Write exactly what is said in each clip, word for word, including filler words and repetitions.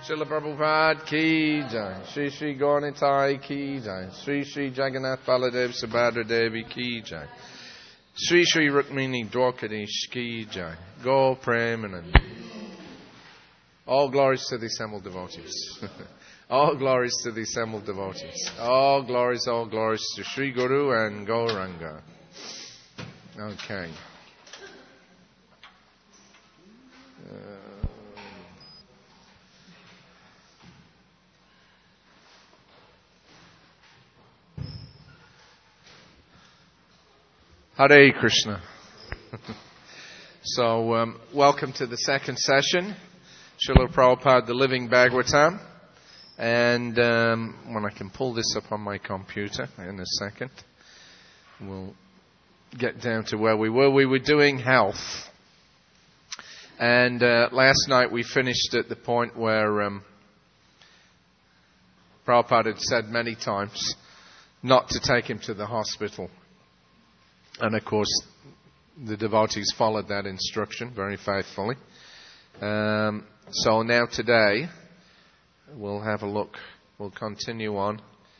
Srila Prabhupada ki jai. Shri Shri Gauranitai ki jai. Shri Shri Jagannath Baladev Subhadra Devi ki jai. Shri Shri Rukmini Dwarkadish ki jai. Go Premanand. All glories to the assembled devotees. All glories to the assembled devotees. All glories, all glories to Sri Guru and Gauranga. Okay. Uh, Hare Krishna. So, um, welcome to the second session, Srila Prabhupada, the Living Bhagavatam. And um, when I can pull this up on my computer in a second, we'll get down to where we were. We were doing health. And uh, last night we finished at the point where um, Prabhupada had said many times not to take him to the hospital. And of course, the devotees followed that instruction very faithfully. Um, so now today, we'll have a look. We'll continue on.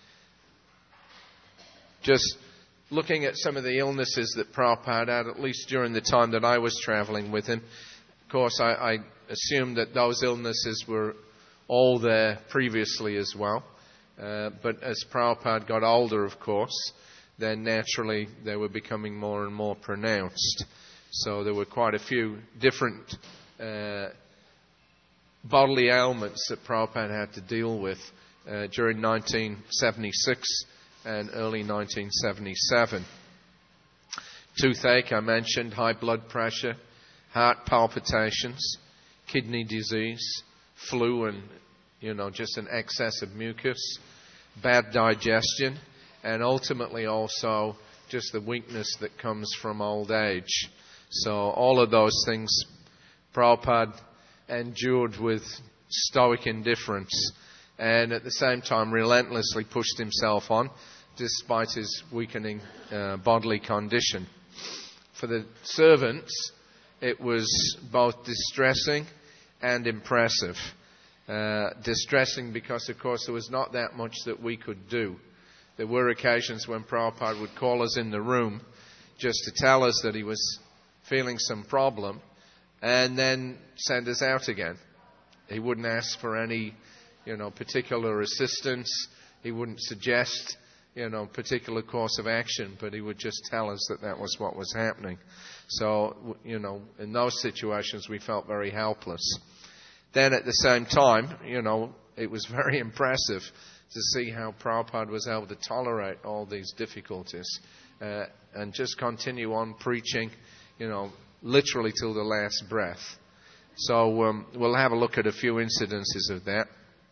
Just looking at some of the illnesses that Prabhupada had, at least during the time that I was traveling with him. Of course, I, I assumed that those illnesses were all there previously as well. Uh, but as Prabhupada got older, of course, then naturally they were becoming more and more pronounced. So there were quite a few different uh, bodily ailments that Prabhupada had to deal with uh, during nineteen seventy-six and early nineteen seventy-seven. Toothache, I mentioned, high blood pressure, heart palpitations, kidney disease, flu and, you know, just an excess of mucus, bad digestion, and ultimately also just the weakness that comes from old age. So all of those things Prabhupada endured with stoic indifference and at the same time relentlessly pushed himself on despite his weakening uh, bodily condition. For the servants, it was both distressing and impressive. Uh, distressing because, of course, there was not that much that we could do. There were occasions when Prabhupada would call us in the room just to tell us that he was feeling some problem and then send us out again. He wouldn't ask for any, you know, particular assistance. He wouldn't suggest, you know, particular course of action, but he would just tell us that that was what was happening. So, you know, in those situations we felt very helpless. Then at the same time, you know, it was very impressive to see how Prabhupada was able to tolerate all these difficulties uh, and just continue on preaching, you know, literally till the last breath. So um, we'll have a look at a few incidences of that.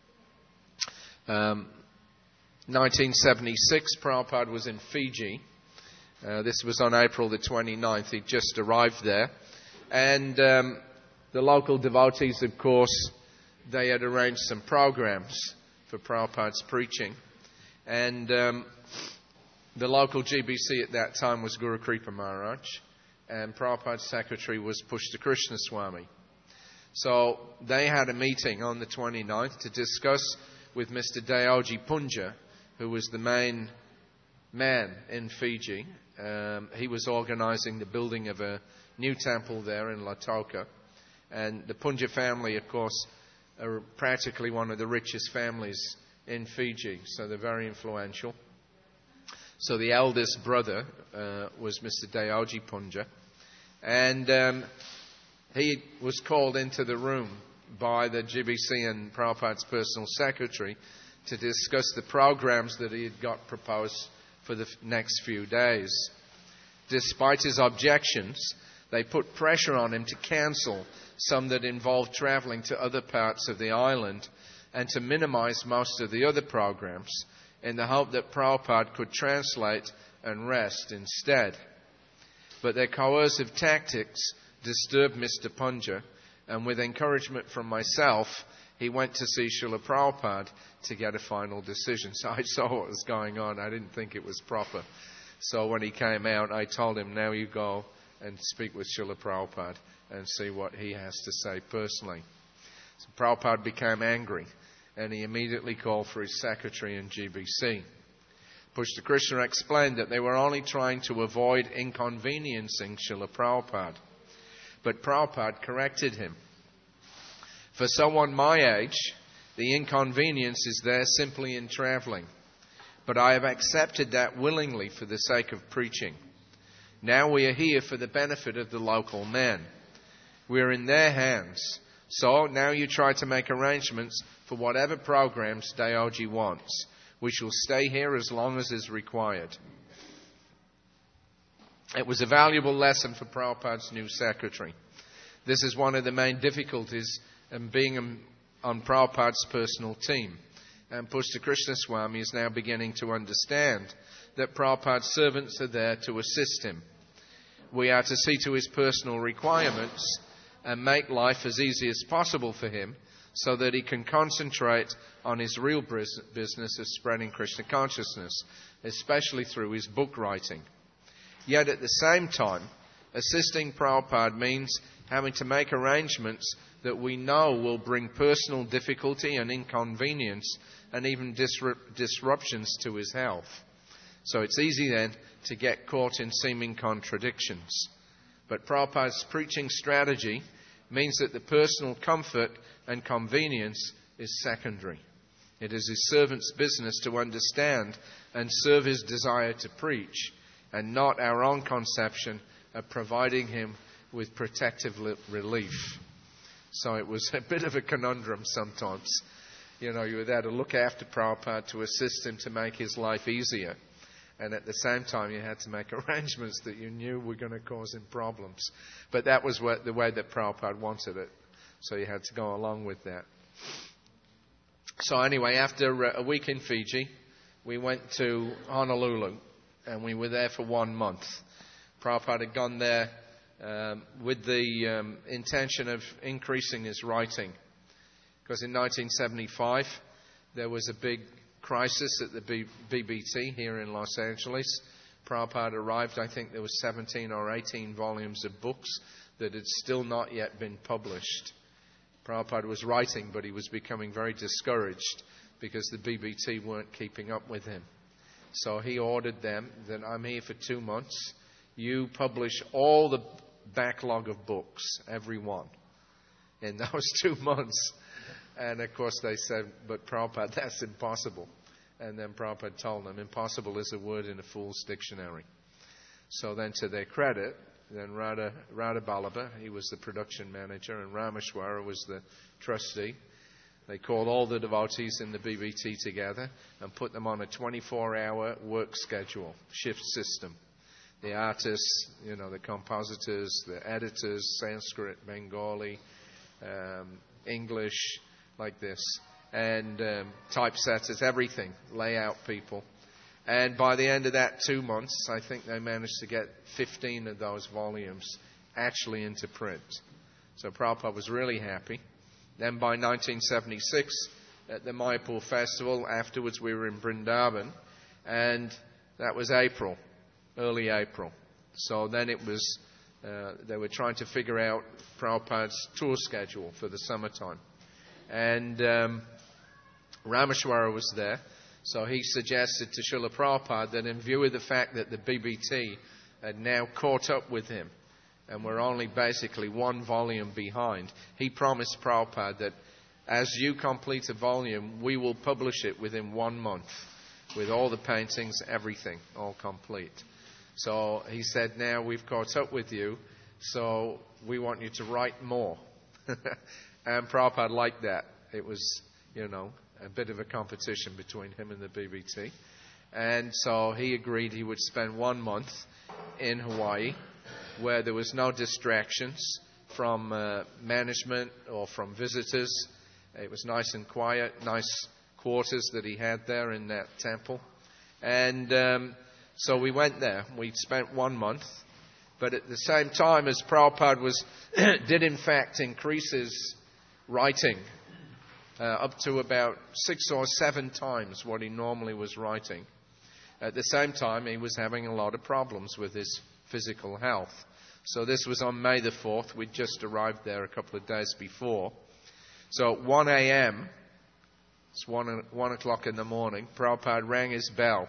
Um, nineteen seventy-six, Prabhupada was in Fiji. Uh, this was on April the twenty-ninth. He'd just arrived there. And um, the local devotees, of course, they had arranged some programs for Prabhupada's preaching. And um, the local G B C at that time was Guru Kripa Maharaj. And Prabhupada's secretary was Pushta Krishna Swami. So they had a meeting on the twenty-ninth to discuss with Mister Dayoji Punja, who was the main man in Fiji. Um, he was organizing the building of a new temple there in Lautoka. And the Punja family, of course, are practically one of the richest families in Fiji, so they're very influential. So the eldest brother uh, was Mister Dayoji Punja, and um, he was called into the room by the G B C and Prabhupada's personal secretary to discuss the programs that he had got proposed for the next few days. Despite his objections, they put pressure on him to cancel some that involved traveling to other parts of the island and to minimize most of the other programs in the hope that Prabhupada could translate and rest instead. But their coercive tactics disturbed Mister Punja, and with encouragement from myself, he went to see Srila Prabhupada to get a final decision. So I saw what was going on. I didn't think it was proper. So when he came out, I told him, now you go and speak with Srila Prabhupada and see what he has to say personally. So Prabhupada became angry, and he immediately called for his secretary in G B C. Pushta Krishna explained that they were only trying to avoid inconveniencing Srila Prabhupada. But Prabhupada corrected him. For someone my age, the inconvenience is there simply in travelling. But I have accepted that willingly for the sake of preaching. Now we are here for the benefit of the local men. We are in their hands. So now you try to make arrangements for whatever programs Dayoji wants. We shall stay here as long as is required. It was a valuable lesson for Prabhupada's new secretary. This is one of the main difficulties in being on Prabhupada's personal team. And Pushta Krishna Swami is now beginning to understand that Prabhupada's servants are there to assist him. We are to see to his personal requirements and make life as easy as possible for him so that he can concentrate on his real business of spreading Krishna consciousness, especially through his book writing. Yet at the same time, assisting Prabhupada means having to make arrangements that we know will bring personal difficulty and inconvenience and even disrupt, disruptions to his health. So it's easy then to get caught in seeming contradictions. But Prabhupada's preaching strategy means that the personal comfort and convenience is secondary. It is his servant's business to understand and serve his desire to preach, and not our own conception of providing him with protective relief. So it was a bit of a conundrum sometimes. You know, you were there to look after Prabhupada, to assist him to make his life easier. And at the same time, you had to make arrangements that you knew were going to cause him problems. But that was what, the way that Prabhupada wanted it. So you had to go along with that. So anyway, after a week in Fiji, we went to Honolulu. And we were there for one month. Prabhupada had gone there um, with the um, intention of increasing his writing. Because in nineteen seventy-five, there was a big crisis at the B B T here in Los Angeles. Prabhupada arrived, I think there was seventeen or eighteen volumes of books that had still not yet been published. Prabhupada was writing, but he was becoming very discouraged because the B B T weren't keeping up with him. So he ordered them that I'm here for two months. You publish all the backlog of books, every one, in those two months. And of course they said, but Prabhupada, that's impossible. And then Prabhupada told them, impossible is a word in a fool's dictionary. So then to their credit, then Radha, Radha Ballabha, he was the production manager, and Rameshwara was the trustee. They called all the devotees in the B B T together and put them on a twenty-four hour work schedule, shift system. The artists, you know, the compositors, the editors, Sanskrit, Bengali, um, English, like this, and um, typesetters, everything, layout people. And by the end of that two months, I think they managed to get fifteen of those volumes actually into print. So Prabhupada was really happy. Then by nineteen seventy-six, at the Mayapur festival, afterwards we were in Vrindavan, and that was April, early April. So then it was, uh, they were trying to figure out Prabhupada's tour schedule for the summertime. And um, Rameshwara was there, so he suggested to Srila Prabhupada that in view of the fact that the B B T had now caught up with him, and we're only basically one volume behind, he promised Prabhupada that as you complete a volume, we will publish it within one month, with all the paintings, everything, all complete. So he said, now we've caught up with you, so we want you to write more. And Prabhupada liked that. It was, you know, a bit of a competition between him and the B B T. And so he agreed he would spend one month in Hawaii, where there was no distractions from uh, management or from visitors. It was nice and quiet, nice quarters that he had there in that temple. And um, so we went there. We spent one month. But at the same time, as Prabhupada was, did in fact increase his writing uh, up to about six or seven times what he normally was writing. At the same time, he was having a lot of problems with his physical health. So this was on May the fourth. We'd just arrived there a couple of days before. So at one a.m., it's one, one o'clock in the morning, Prabhupada rang his bell.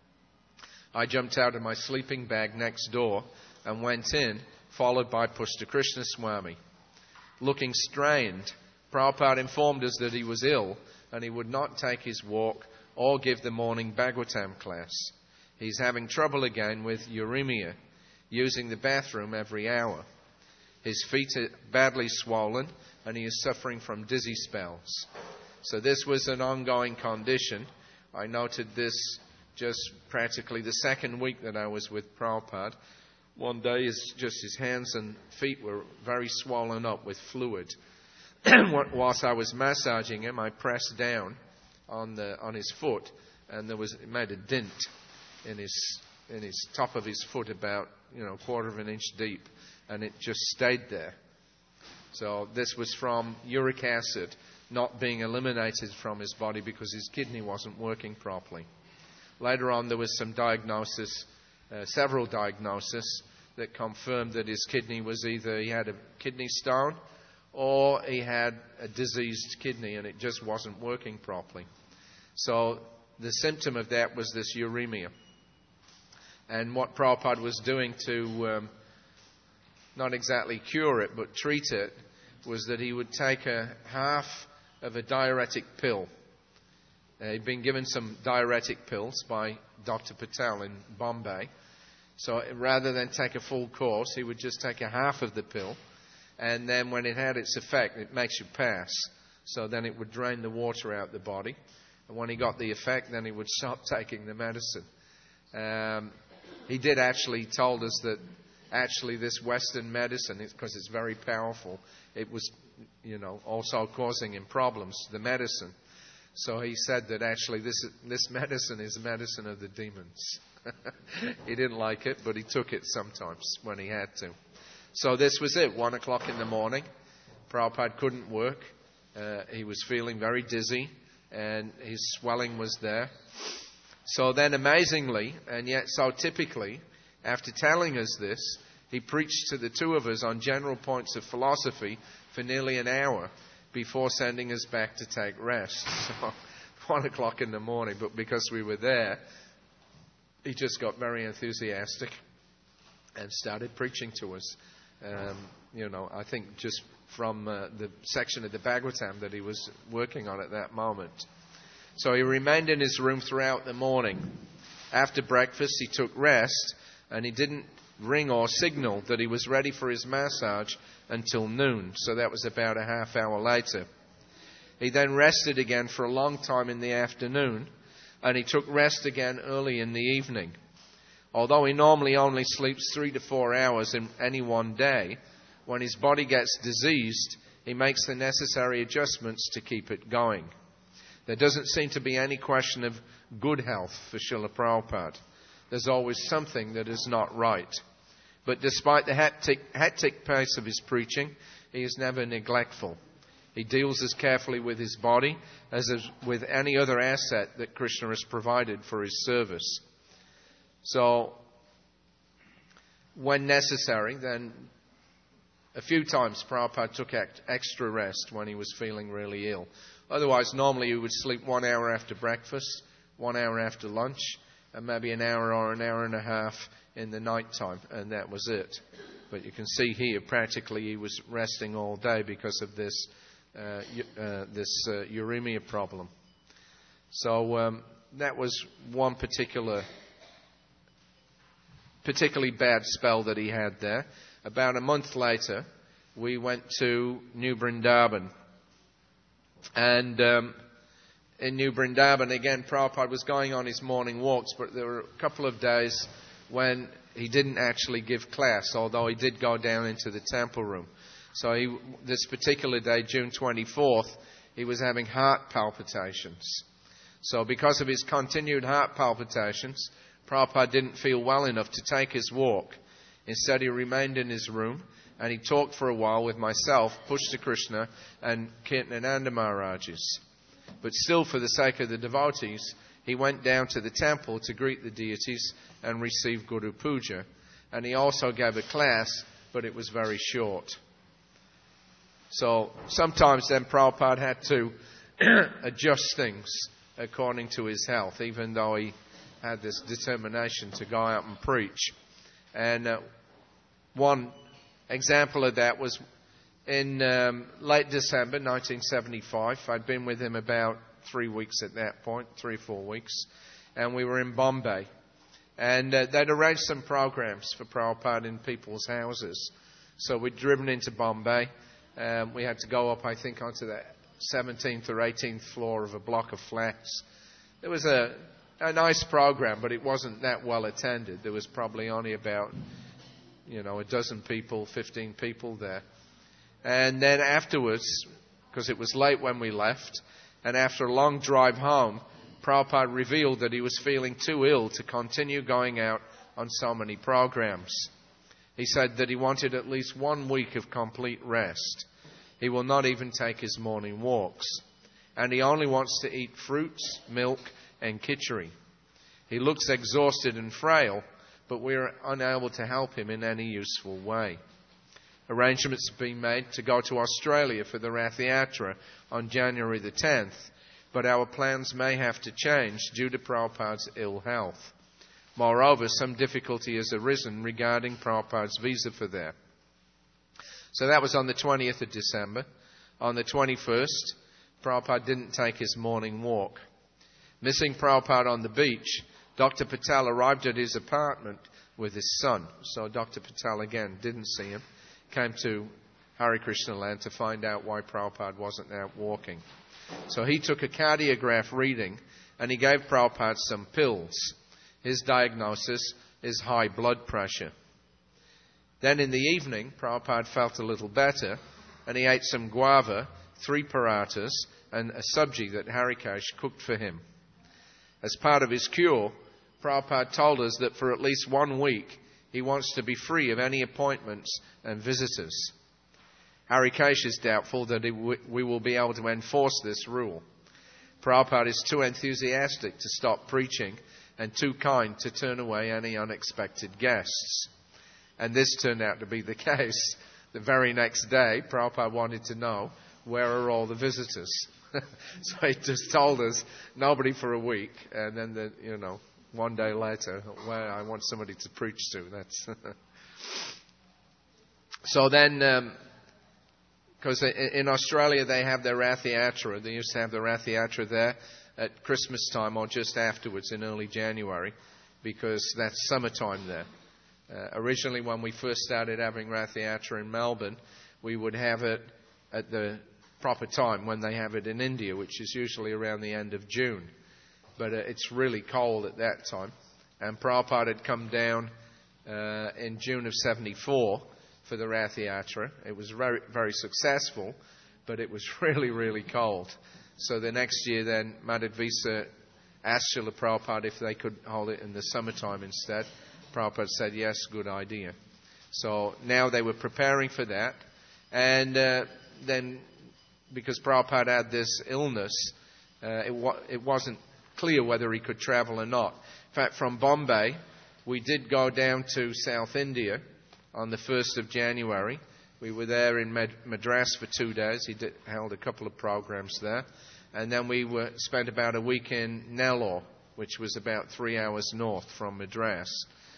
I jumped out of my sleeping bag next door and went in, followed by Pushta Krishna Swami. Looking strained, Prabhupada informed us that he was ill and he would not take his walk or give the morning Bhagavatam class. He's having trouble again with uremia, using the bathroom every hour. His feet are badly swollen and he is suffering from dizzy spells. So this was an ongoing condition. I noted this just practically the second week that I was with Prabhupada. One day, his, just his hands and feet were very swollen up with fluid. Whilst I was massaging him, I pressed down on the on his foot, and there was it made a dent in his in his top of his foot, about you know a quarter of an inch deep, and it just stayed there. So this was from uric acid not being eliminated from his body because his kidney wasn't working properly. Later on, there was some diagnosis, uh, several diagnoses that confirmed that his kidney was either he had a kidney stone or he had a diseased kidney and it just wasn't working properly. So the symptom of that was this uremia. And what Prabhupada was doing to um, not exactly cure it but treat it was that he would take a half of a diuretic pill. Uh, he'd been given some diuretic pills by Doctor Patel in Bombay. So rather than take a full course, he would just take a half of the pill. And then when it had its effect, it makes you pass. So then it would drain the water out the body. And when he got the effect, then he would stop taking the medicine. Um, he did actually told us that actually this Western medicine, because it's very powerful, it was, you know, also causing him problems, the medicine. So he said that actually this this medicine is medicine of the demons. He didn't like it, but he took it sometimes when he had to. So this was it, one o'clock in the morning. Prabhupada couldn't work. Uh, he was feeling very dizzy, and his swelling was there. So then amazingly, and yet so typically, after telling us this, he preached to the two of us on general points of philosophy for nearly an hour before sending us back to take rest. So, one o'clock in the morning, but because we were there, he just got very enthusiastic and started preaching to us. Um, you know, I think just from uh, the section of the Bhagavatam that he was working on at that moment. So he remained in his room throughout the morning. After breakfast, he took rest, and he didn't ring or signal that he was ready for his massage until noon. So that was about a half hour later. He then rested again for a long time in the afternoon, and he took rest again early in the evening. Although he normally only sleeps three to four hours in any one day, when his body gets diseased, he makes the necessary adjustments to keep it going. There doesn't seem to be any question of good health for Srila Prabhupada. There's always something that is not right. But despite the hectic, hectic pace of his preaching, he is never neglectful. He deals as carefully with his body as with any other asset that Krishna has provided for his service. So, when necessary, then a few times Prabhupada took extra rest when he was feeling really ill. Otherwise, normally he would sleep one hour after breakfast, one hour after lunch, and maybe an hour or an hour and a half in the night time, and that was it. But you can see here, practically he was resting all day because of this uh, uh, this uh, uremia problem. So um, that was one particular, particularly bad spell that he had there. About a month later, we went to New Vrindavan. And um, in New Vrindavan, again, Prabhupada was going on his morning walks, but there were a couple of days when he didn't actually give class, although he did go down into the temple room. So he, this particular day, June twenty-fourth, he was having heart palpitations. So because of his continued heart palpitations, Prabhupada didn't feel well enough to take his walk. Instead, he remained in his room, and he talked for a while with myself, Pushta Krishna, and Kirtanananda Maharajas. But still, for the sake of the devotees, he went down to the temple to greet the deities and receive Guru Puja. And he also gave a class, but it was very short. So sometimes then Prabhupada had to adjust things according to his health, even though he had this determination to go out and preach. And uh, one example of that was in um, late December nineteen seventy-five. I'd been with him about three weeks at that point, three or four weeks, and we were in Bombay. And uh, they'd arranged some programs for Prabhupada in people's houses. So we'd driven into Bombay. Um, we had to go up, I think, onto the seventeenth or eighteenth floor of a block of flats. It was a, a nice program, but it wasn't that well attended. There was probably only about, you know, a dozen people, fifteen people there. And then afterwards, because it was late when we left, and after a long drive home, Prabhupada revealed that he was feeling too ill to continue going out on so many programs. He said that he wanted at least one week of complete rest. He will not even take his morning walks. And he only wants to eat fruits, milk, and khichdi. He looks exhausted and frail, but we are unable to help him in any useful way. Arrangements have been made to go to Australia for the Rath Yatra on January the tenth, but our plans may have to change due to Prabhupada's ill health. Moreover, some difficulty has arisen regarding Prabhupada's visa for there. So that was on the twentieth of December. On the twenty-first, Prabhupada didn't take his morning walk. Missing Prabhupada on the beach, Doctor Patel arrived at his apartment with his son. So Doctor Patel again didn't see him. Came to Hare Krishna land to find out why Prabhupada wasn't out walking. So he took a cardiograph reading and he gave Prabhupada some pills. His diagnosis is high blood pressure. Then in the evening, Prabhupada felt a little better and he ate some guava, three parathas and a sabji that Harikesh cooked for him. As part of his cure, Prabhupada told us that for at least one week he wants to be free of any appointments and visitors. Harikesh is doubtful that we will be able to enforce this rule. Prabhupada is too enthusiastic to stop preaching and too kind to turn away any unexpected guests. And this turned out to be the case. The very next day, Prabhupada wanted to know, where are all the visitors? So he just told us, nobody for a week. And then, the, you know, one day later, well, I want somebody to preach to. That's so then, because um, in Australia they have their Rath Yatra. They used to have the Rath Yatra there at Christmas time or just afterwards in early January, because that's summertime there. Uh, originally, when we first started having Rath Yatra in Melbourne, we would have it at the proper time when they have it in India, which is usually around the end of June. But uh, it's really cold at that time. And Prabhupada had come down uh, in June of seventy-four for the Rath Yatra. It was very, very successful, but it was really, really cold. So the next year then, Madhvisa asked Srila Prabhupada if they could hold it in the summertime instead. Prabhupada said, yes, good idea. So now they were preparing for that. And uh, then, because Prabhupada had this illness, uh, it, wa- it wasn't clear whether he could travel or not. In fact, from Bombay, we did go down to South India on the first of January. We were there in Mad- Madras for two days. He did, held a couple of programs there. And then we were, spent about a week in Nellore, which was about three hours north from Madras.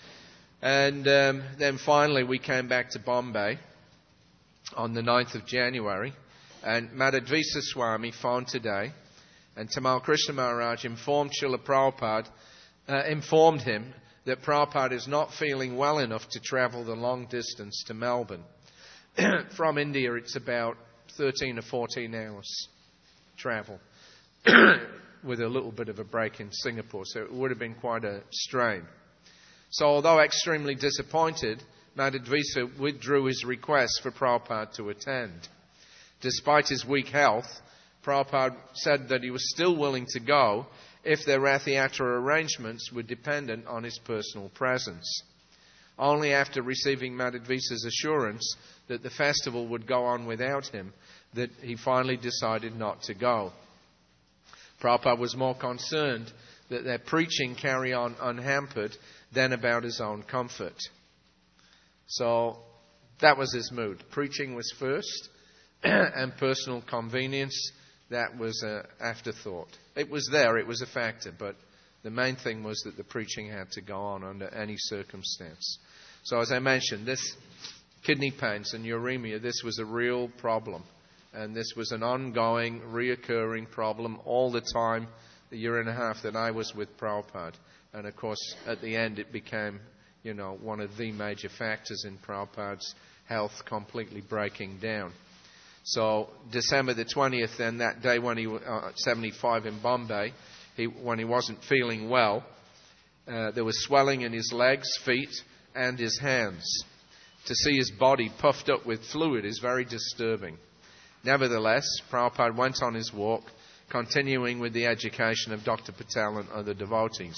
And um, then finally we came back to Bombay on the ninth of January. And Madhvisa Swami phoned today, and Tamal Krishna Maharaj informed Srila Prabhupada, uh, informed him that Prabhupada is not feeling well enough to travel the long distance to Melbourne. From India, it's about thirteen or fourteen hours travel, with a little bit of a break in Singapore, so it would have been quite a strain. So although extremely disappointed, Madhvisa withdrew his request for Prabhupada to attend. Despite his weak health, Prabhupada said that he was still willing to go if their Rath Yatra arrangements were dependent on his personal presence. Only after receiving Madhvisa's assurance that the festival would go on without him, that he finally decided not to go. Prabhupada was more concerned that their preaching carry on unhampered than about his own comfort. So that was his mood. Preaching was first, and personal convenience, that was an afterthought. It was there, it was a factor, but the main thing was that the preaching had to go on under any circumstance. So as I mentioned, this kidney pains and uremia, this was a real problem. And this was an ongoing, reoccurring problem all the time, the year and a half that I was with Prabhupada. And of course, at the end, it became, you know, one of the major factors in Prabhupada's health completely breaking down. So December the twentieth, then, that day when he was uh, seventy-five in Bombay, he, when he wasn't feeling well, uh, there was swelling in his legs, feet, and his hands. To see his body puffed up with fluid is very disturbing. Nevertheless, Prabhupada went on his walk, continuing with the education of Doctor Patel and other devotees.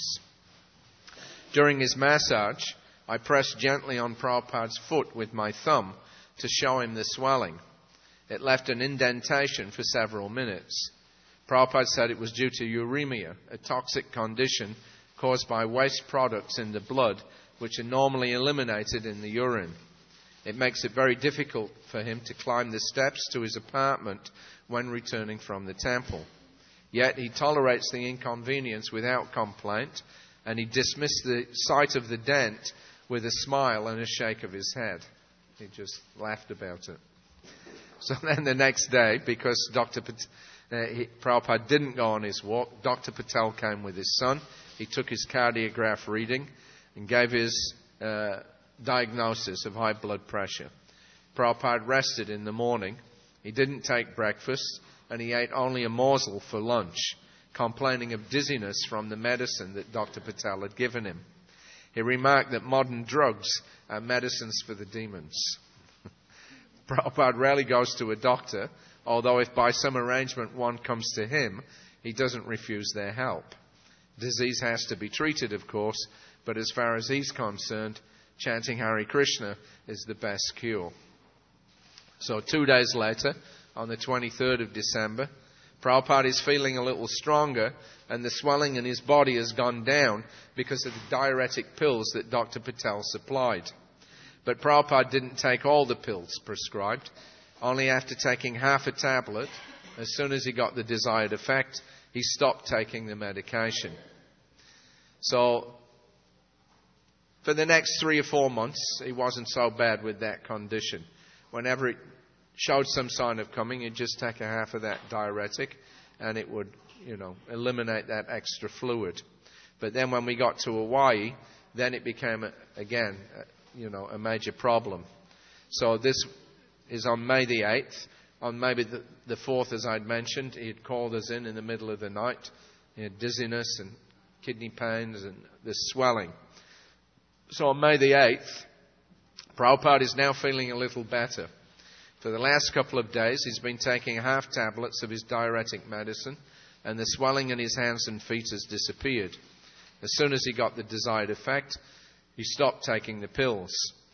During his massage, I pressed gently on Prabhupada's foot with my thumb to show him the swelling. It left an indentation for several minutes. Prabhupada said it was due to uremia, a toxic condition caused by waste products in the blood, which are normally eliminated in the urine. It makes it very difficult for him to climb the steps to his apartment when returning from the temple. Yet he tolerates the inconvenience without complaint, and he dismissed the sight of the dent with a smile and a shake of his head. He just laughed about it. So then the next day, because Doctor Pat- uh, he, Prabhupada didn't go on his walk, Doctor Patel came with his son. He took his cardiograph reading and gave his uh, diagnosis of high blood pressure. Prabhupada rested in the morning. He didn't take breakfast, and he ate only a morsel for lunch, complaining of dizziness from the medicine that Doctor Patel had given him. He remarked that modern drugs are medicines for the demons. Prabhupada rarely goes to a doctor, although if by some arrangement one comes to him, he doesn't refuse their help. Disease has to be treated, of course, but as far as he's concerned, chanting Hare Krishna is the best cure. So two days later, on the twenty-third of December, Prabhupada is feeling a little stronger, and the swelling in his body has gone down because of the diuretic pills that Doctor Patel supplied. But Prabhupada didn't take all the pills prescribed. Only after taking half a tablet, as soon as he got the desired effect, he stopped taking the medication. So for the next three or four months, he wasn't so bad with that condition. Whenever it showed some sign of coming, he'd just take a half of that diuretic, and it would, you know, eliminate that extra fluid. But then when we got to Hawaii, then it became, again, you know, a major problem. So this is on May the eighth. On maybe the, the fourth, as I'd mentioned, he had called us in in the middle of the night. He had dizziness and kidney pains and this swelling. So on May the eighth, Prabhupada is now feeling a little better. For the last couple of days, he's been taking half tablets of his diuretic medicine, and the swelling in his hands and feet has disappeared. As soon as he got the desired effect, he stopped taking the pills.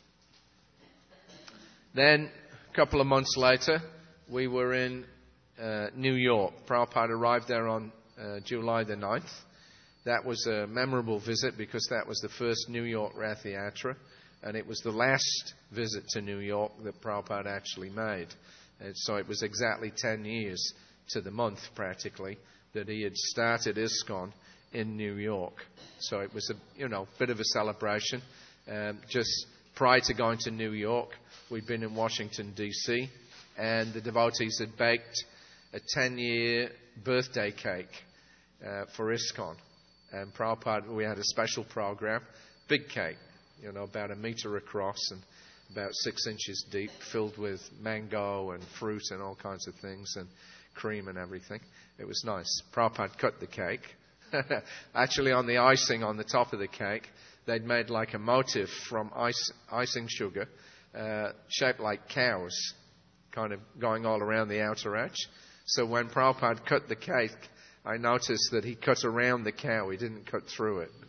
Then, a couple of months later, we were in uh, New York. Prabhupada arrived there on uh, July the ninth. That was a memorable visit because that was the first New York Rath Yatra, and it was the last visit to New York that Prabhupada actually made. And so it was exactly ten years to the month, practically, that he had started ISKCON in New York. So it was a you know bit of a celebration. Um, just prior to going to New York, we'd been in Washington, D C, and the devotees had baked a ten-year birthday cake uh, for ISKCON. And Prabhupada, we had a special program, big cake, you know, about a meter across and about six inches deep, filled with mango and fruit and all kinds of things and cream and everything. It was nice. Prabhupada cut the cake. Actually, on the icing on the top of the cake, they'd made like a motif from ice, icing sugar, uh, shaped like cows, kind of going all around the outer edge. So when Prabhupada cut the cake, I noticed that he cut around the cow. He didn't cut through it.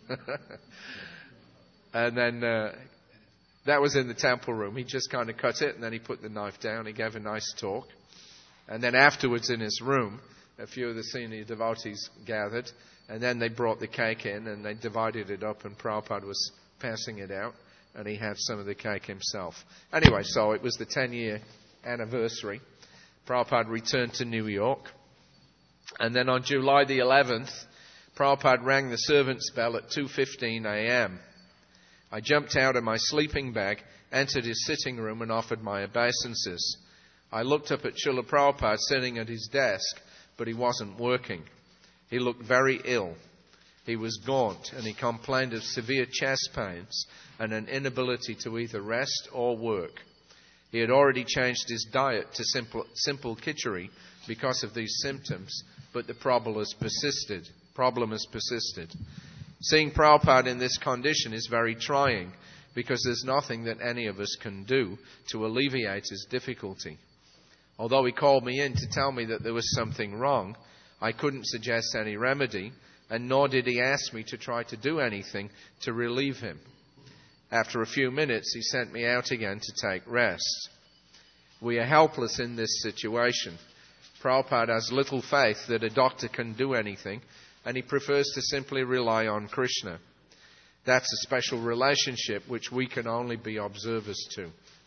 And then uh, that was in the temple room. He just kind of cut it, and then he put the knife down. He gave a nice talk. And then afterwards in his room, a few of the senior devotees gathered, and then they brought the cake in, and they divided it up, and Prabhupada was passing it out, and he had some of the cake himself. Anyway, so it was the ten-year anniversary. Prabhupada returned to New York. And then on July the eleventh, Prabhupada rang the servant's bell at two fifteen a.m. I jumped out of my sleeping bag, entered his sitting room and offered my obeisances. I looked up at Srila Prabhupada sitting at his desk, but he wasn't working. He looked very ill. He was gaunt and he complained of severe chest pains and an inability to either rest or work. He had already changed his diet to simple, simple khichdi because of these symptoms, but the problem has persisted. Problem has persisted. Seeing Prabhupada in this condition is very trying because there's nothing that any of us can do to alleviate his difficulty. Although he called me in to tell me that there was something wrong, I couldn't suggest any remedy, and nor did he ask me to try to do anything to relieve him. After a few minutes, he sent me out again to take rest. We are helpless in this situation. Prabhupada has little faith that a doctor can do anything, and he prefers to simply rely on Krishna. That's a special relationship which we can only be observers to.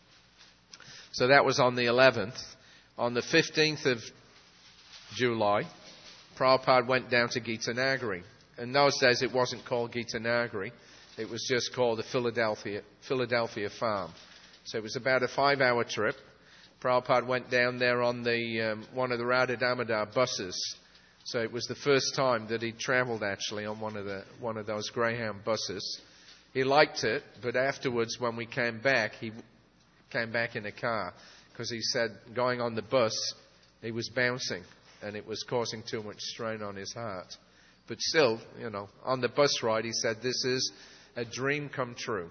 So that was on the eleventh. On the fifteenth of July, Prabhupada went down to Gitanagari. In those days it wasn't called Gitanagari. It was just called the Philadelphia, Philadelphia Farm. So it was about a five-hour trip. Prabhupada went down there on the um, one of the Radha Damodar buses. So it was the first time that he'd travelled actually on one of the one of those Greyhound buses. He liked it, but afterwards when we came back, he came back in a car because he said going on the bus, he was bouncing and it was causing too much strain on his heart. But still, you know, on the bus ride, he said, this is a dream come true.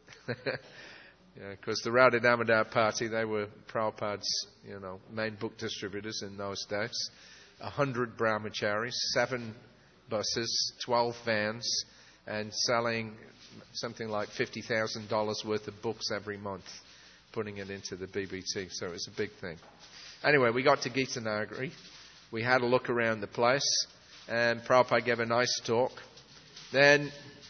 Because yeah, the Radha Damodar party, they were Prabhupada's, you know, main book distributors in those days. A hundred brahmacharis, seven buses, twelve vans, and selling something like fifty thousand dollars worth of books every month, putting it into the B B T. So it was a big thing. Anyway, we got to Gitanagari. We had a look around the place, and Prabhupada gave a nice talk. Then,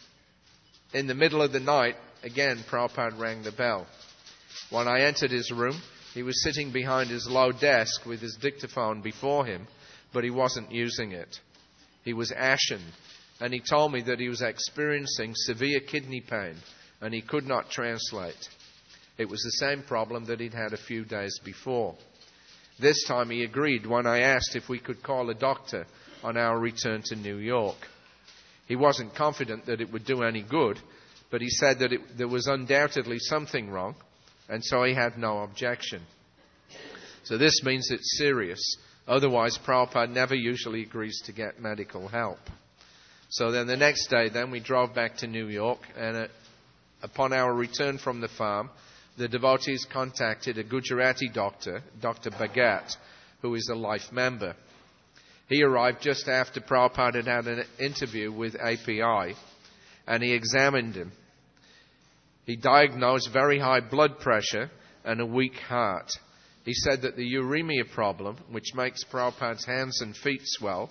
in the middle of the night, again, Prabhupada rang the bell. When I entered his room, he was sitting behind his low desk with his dictaphone before him, but he wasn't using it. He was ashen, and he told me that he was experiencing severe kidney pain, and he could not translate. It was the same problem that he'd had a few days before. This time he agreed when I asked if we could call a doctor on our return to New York. He wasn't confident that it would do any good, but he said that it, there was undoubtedly something wrong, and so he had no objection. So this means it's serious. Otherwise, Prabhupada never usually agrees to get medical help. So then the next day, then we drove back to New York, and uh, upon our return from the farm, the devotees contacted a Gujarati doctor, Doctor Bhagat, who is a life member. He arrived just after Prabhupada had had an interview with A P I, and he examined him. He diagnosed very high blood pressure and a weak heart. He said that the uremia problem, which makes Prabhupada's hands and feet swell,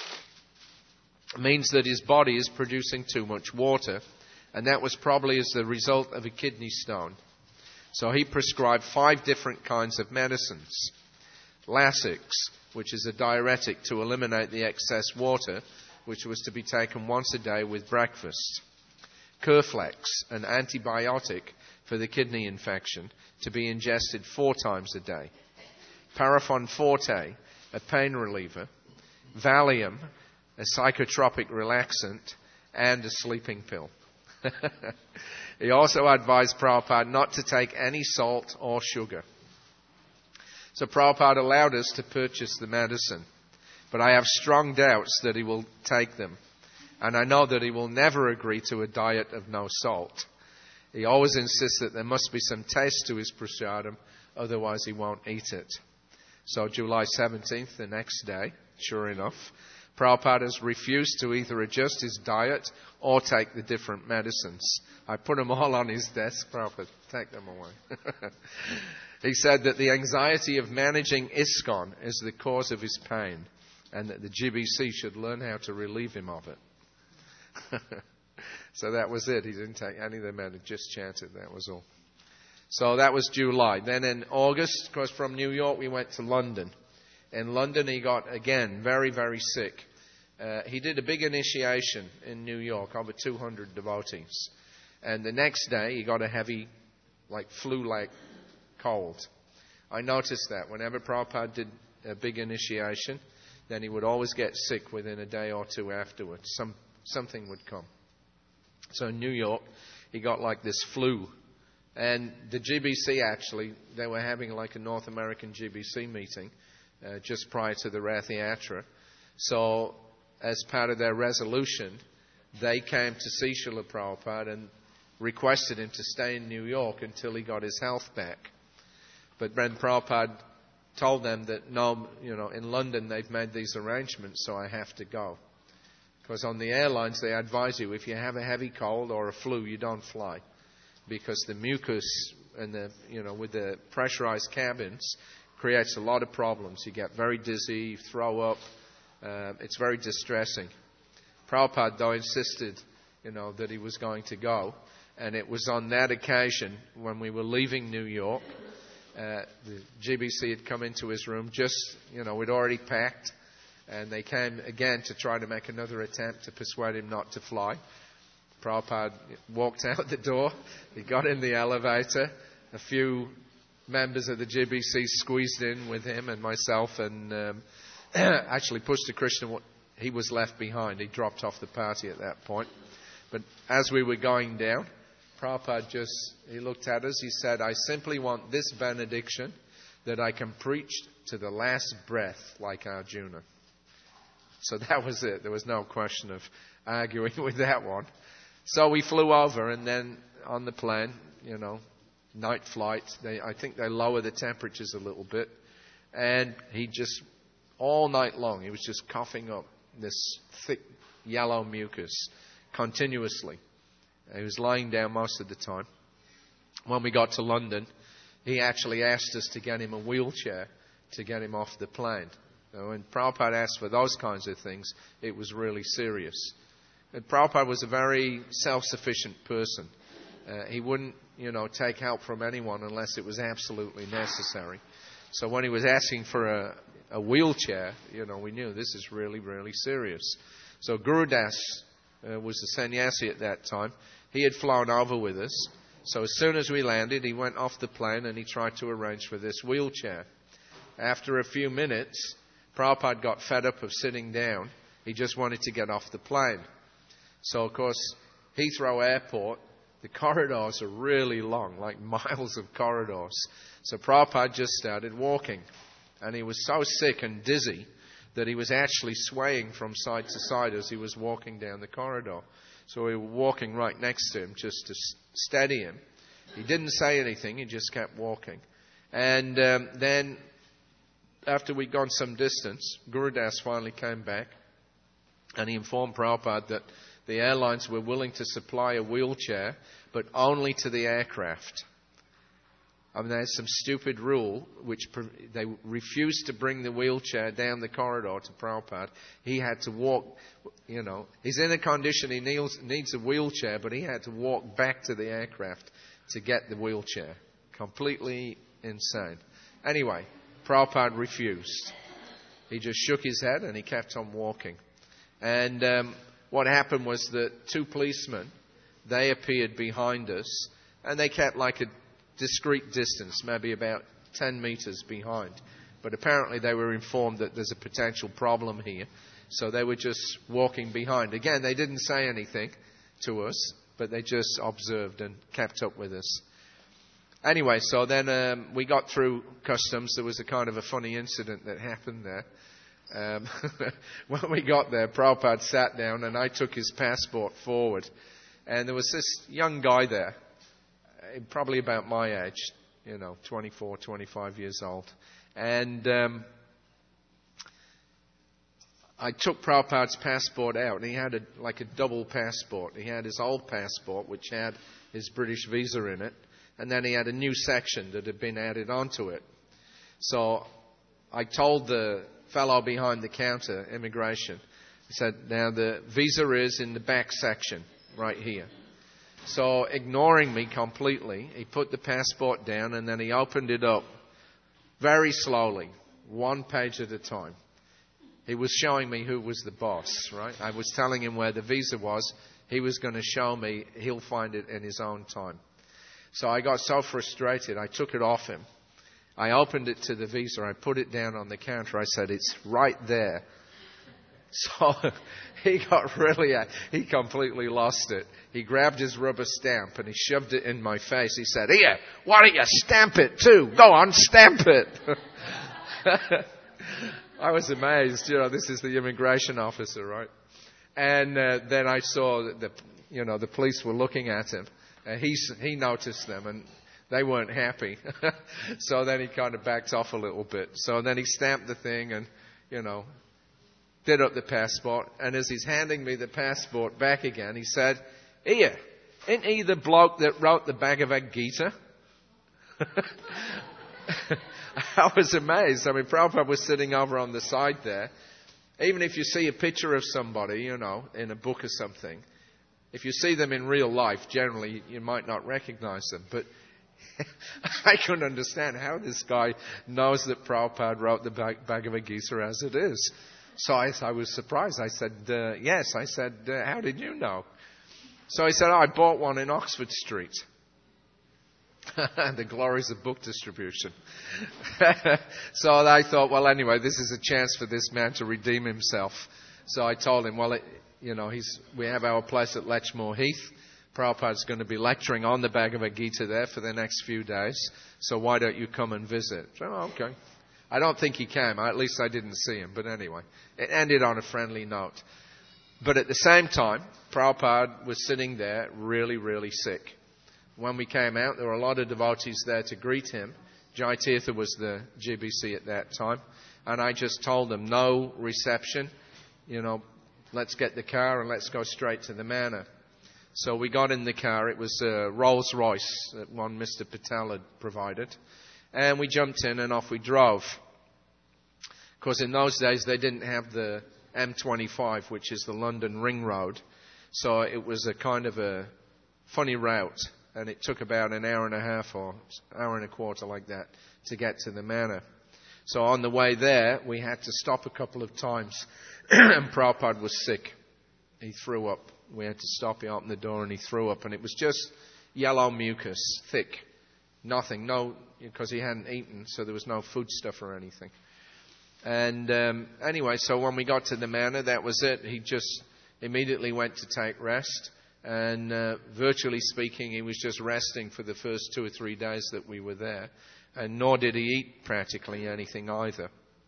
means that his body is producing too much water, and that was probably as the result of a kidney stone. So he prescribed five different kinds of medicines. Lasix, which is a diuretic to eliminate the excess water, which was to be taken once a day with breakfast. Kerflex, an antibiotic for the kidney infection, to be ingested four times a day. Paraffin Forte, a pain reliever. Valium, a psychotropic relaxant, and a sleeping pill. He also advised Prabhupada not to take any salt or sugar. So Prabhupada allowed us to purchase the medicine, but I have strong doubts that he will take them. And I know that he will never agree to a diet of no salt. He always insists that there must be some taste to his prasadam, otherwise he won't eat it. So July seventeenth, the next day, sure enough, Prabhupada has refused to either adjust his diet or take the different medicines. I put them all on his desk. Prabhupada, take them away. He said that the anxiety of managing ISKCON is the cause of his pain, and that the G B C should learn how to relieve him of it. So that was it. He didn't take any of the medicine, just chanted, that was all. So that was July. Then in August, of course, from New York, we went to London. In London, he got, again, very, very sick. Uh, he did a big initiation in New York, over two hundred devotees. And the next day, he got a heavy, like flu-like cold. I noticed that whenever Prabhupada did a big initiation, then he would always get sick within a day or two afterwards. Some, something would come. So in New York, he got like this flu. And the G B C, actually, they were having like a North American G B C meeting uh, just prior to the Rath Yatra. So as part of their resolution, they came to see Srila Prabhupada and requested him to stay in New York until he got his health back. But then Prabhupada told them that, no, you know, in London they've made these arrangements, so I have to go. Because on the airlines they advise you, if you have a heavy cold or a flu, you don't fly. Because the mucus and the, you know, with the pressurized cabins creates a lot of problems. You get very dizzy, you throw up. Uh, it's very distressing. Prabhupada, though, insisted, you know, that he was going to go. And it was on that occasion, when we were leaving New York, uh, the G B C had come into his room just, you know, we'd already packed. And they came again to try to make another attempt to persuade him not to fly. Prabhupada walked out the door. He got in the elevator. A few members of the G B C squeezed in with him and myself, and um, actually Pushta Krishna, he was left behind. He dropped off the party at that point. But as we were going down, Prabhupada just, he looked at us. He said, I simply want this benediction that I can preach to the last breath like Arjuna. So that was it. There was no question of arguing with that one. So we flew over, and then on the plane, you know, night flight, they, I think they lower the temperatures a little bit. And he just, all night long, he was just coughing up this thick yellow mucus continuously. He was lying down most of the time. When we got to London, he actually asked us to get him a wheelchair to get him off the plane. So when Prabhupada asked for those kinds of things, it was really serious. And Prabhupada was a very self-sufficient person. Uh, he wouldn't, you know, take help from anyone unless it was absolutely necessary. So when he was asking for a, a wheelchair, you know, we knew this is really, really serious. So Gurudas uh, was the sannyasi at that time. He had flown over with us. So as soon as we landed, he went off the plane and he tried to arrange for this wheelchair. After a few minutes, Prabhupada got fed up of sitting down. He just wanted to get off the plane. So, of course, Heathrow Airport, the corridors are really long, like miles of corridors. So Prabhupada just started walking. And he was so sick and dizzy that he was actually swaying from side to side as he was walking down the corridor. So we were walking right next to him just to steady him. He didn't say anything, he just kept walking. And um, then, after we'd gone some distance, Gurudas finally came back and he informed Prabhupada that the airlines were willing to supply a wheelchair, but only to the aircraft. I mean, there's some stupid rule which pre- they refused to bring the wheelchair down the corridor to Prabhupada. He had to walk, you know, he's in a condition he needs, needs a wheelchair, but he had to walk back to the aircraft to get the wheelchair. Completely insane. Anyway, Prabhupada refused. He just shook his head and he kept on walking. And um, what happened was that two policemen, they appeared behind us and they kept like a discreet distance, maybe about ten meters behind. But apparently they were informed that there's a potential problem here. So they were just walking behind. Again, they didn't say anything to us, but they just observed and kept up with us. Anyway, so then um, we got through customs. There was a kind of a funny incident that happened there. Um, when we got there, Prabhupada sat down and I took his passport forward. And there was this young guy there, probably about my age, you know, twenty-four, twenty-five years old. And um, I took Prabhupada's passport out, and he had a, like a double passport. He had his old passport, which had his British visa in it, and then he had a new section that had been added onto it. So I told the fellow behind the counter, immigration, I said, now the visa is in the back section, right here. So, ignoring me completely, he put the passport down and then he opened it up very slowly, one page at a time. He was showing me who was the boss, right? I was telling him where the visa was. He was going to show me. He'll find it in his own time. So I got so frustrated, I took it off him. I opened it to the visa. I put it down on the counter. I said, it's right there. So he got really, he completely lost it. He grabbed his rubber stamp and he shoved it in my face. He said, here, why don't you stamp it too? Go on, stamp it. I was amazed. You know, this is the immigration officer, right? And uh, then I saw that the, you know, the police were looking at him. Uh, he, he noticed them and they weren't happy. So then he kind of backed off a little bit. So then he stamped the thing and, you know, did up the passport. And as he's handing me the passport back again, he said, here, isn't he the bloke that wrote the Bhagavad Gita? I was amazed. I mean, Prabhupada was sitting over on the side there. Even if you see a picture of somebody, you know, in a book or something, if you see them in real life, generally you might not recognize them. But I couldn't understand how this guy knows that Prabhupada wrote the Bhagavad Gita as it is. So I, I was surprised. I said, uh, yes. I said, uh, how did you know? So he said, oh, I bought one in Oxford Street. The glories of book distribution. So I thought, well, anyway, this is a chance for this man to redeem himself. So I told him, well, it, you know, he's, we have our place at Letchmore Heath. Prabhupada's going to be lecturing on the Bhagavad Gita there for the next few days. So why don't you come and visit? So, oh, okay. I don't think he came. At least I didn't see him. But anyway, it ended on a friendly note. But at the same time, Prabhupada was sitting there really, really sick. When we came out, there were a lot of devotees there to greet him. Jai Tirtha was the G B C at that time. And I just told them, no reception. You know, let's get the car and let's go straight to the manor. So we got in the car. It was a Rolls Royce that one Mister Patel had provided. And we jumped in and off we drove. Of course, in those days, they didn't have the M twenty-five, which is the London Ring Road. So it was a kind of a funny route. And it took about an hour and a half or hour and a quarter like that to get to the manor. So on the way there, we had to stop a couple of times. And Prabhupada was sick. He threw up. We had to stop. He opened the door and he threw up. And it was just yellow mucus, thick. Nothing. No, because he hadn't eaten, so there was no food stuff or anything. And um, anyway, so when we got to the manor, that was it. He just immediately went to take rest. And uh, virtually speaking, he was just resting for the first two or three days that we were there. And nor did he eat practically anything either.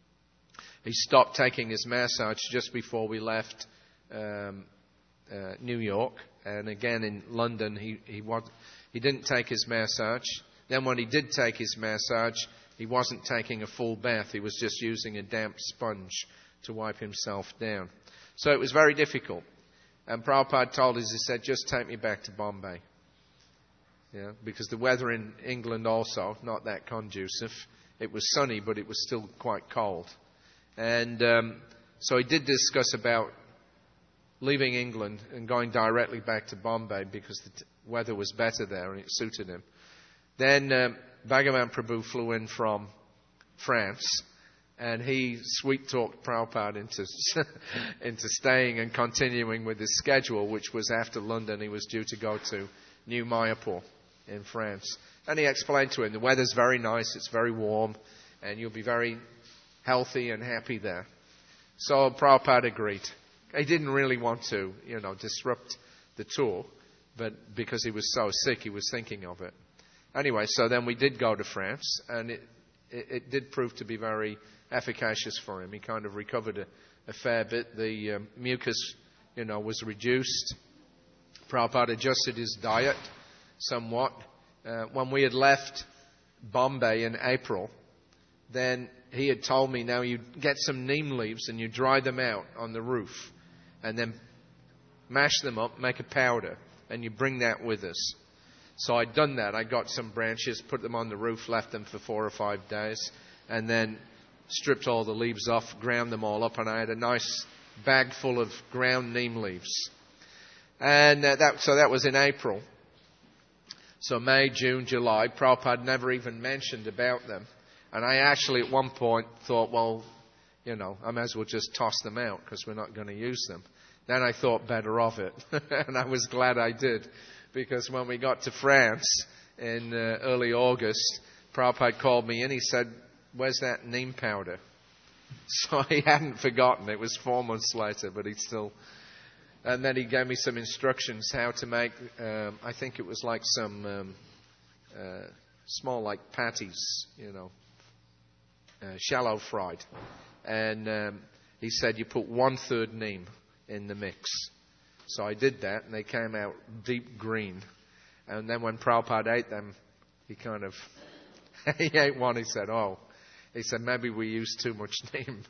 He stopped taking his massage just before we left um, uh, New York. And again in London, he, he, was, he didn't take his massage. Then when he did take his massage, he wasn't taking a full bath. He was just using a damp sponge to wipe himself down. So it was very difficult. And Prabhupada told us, he said, just take me back to Bombay. Yeah, because the weather in England also, not that conducive. It was sunny, but it was still quite cold. And um, so he did discuss about leaving England and going directly back to Bombay because the t- weather was better there and it suited him. Then um, Bhagavan Prabhu flew in from France. And he sweet-talked Prabhupada into, into staying and continuing with his schedule, which was after London. He was due to go to New Mayapur in France. And he explained to him, the weather's very nice, it's very warm, and you'll be very healthy and happy there. So Prabhupada agreed. He didn't really want to, you know, disrupt the tour, but because he was so sick, he was thinking of it. Anyway, so then we did go to France, and it, it, it did prove to be very efficacious for him. He kind of recovered a, a fair bit. The um, mucus, you know, was reduced. Prabhupada adjusted his diet somewhat. Uh, when we had left Bombay in April, then he had told me, now you get some neem leaves and you dry them out on the roof and then mash them up, make a powder, and you bring that with us. So I'd done that. I got some branches, put them on the roof, left them for four or five days, and then stripped all the leaves off, ground them all up, and I had a nice bag full of ground neem leaves. And uh, that, so that was in April. So May, June, July, Prabhupada never even mentioned about them. And I actually at one point thought, well, you know, I may as well just toss them out because we're not going to use them. Then I thought better of it. And I was glad I did. Because when we got to France in uh, early August, Prabhupada called me in. He said, where's that neem powder? So he hadn't forgotten. It was four months later, but he still... And then he gave me some instructions how to make, um, I think it was like some um, uh, small like patties, you know, uh, shallow fried. And um, he said you put one third neem in the mix. So I did that, and they came out deep green. And then when Prabhupada ate them, he kind of, he ate one, he said, oh, he said, maybe we used too much neem.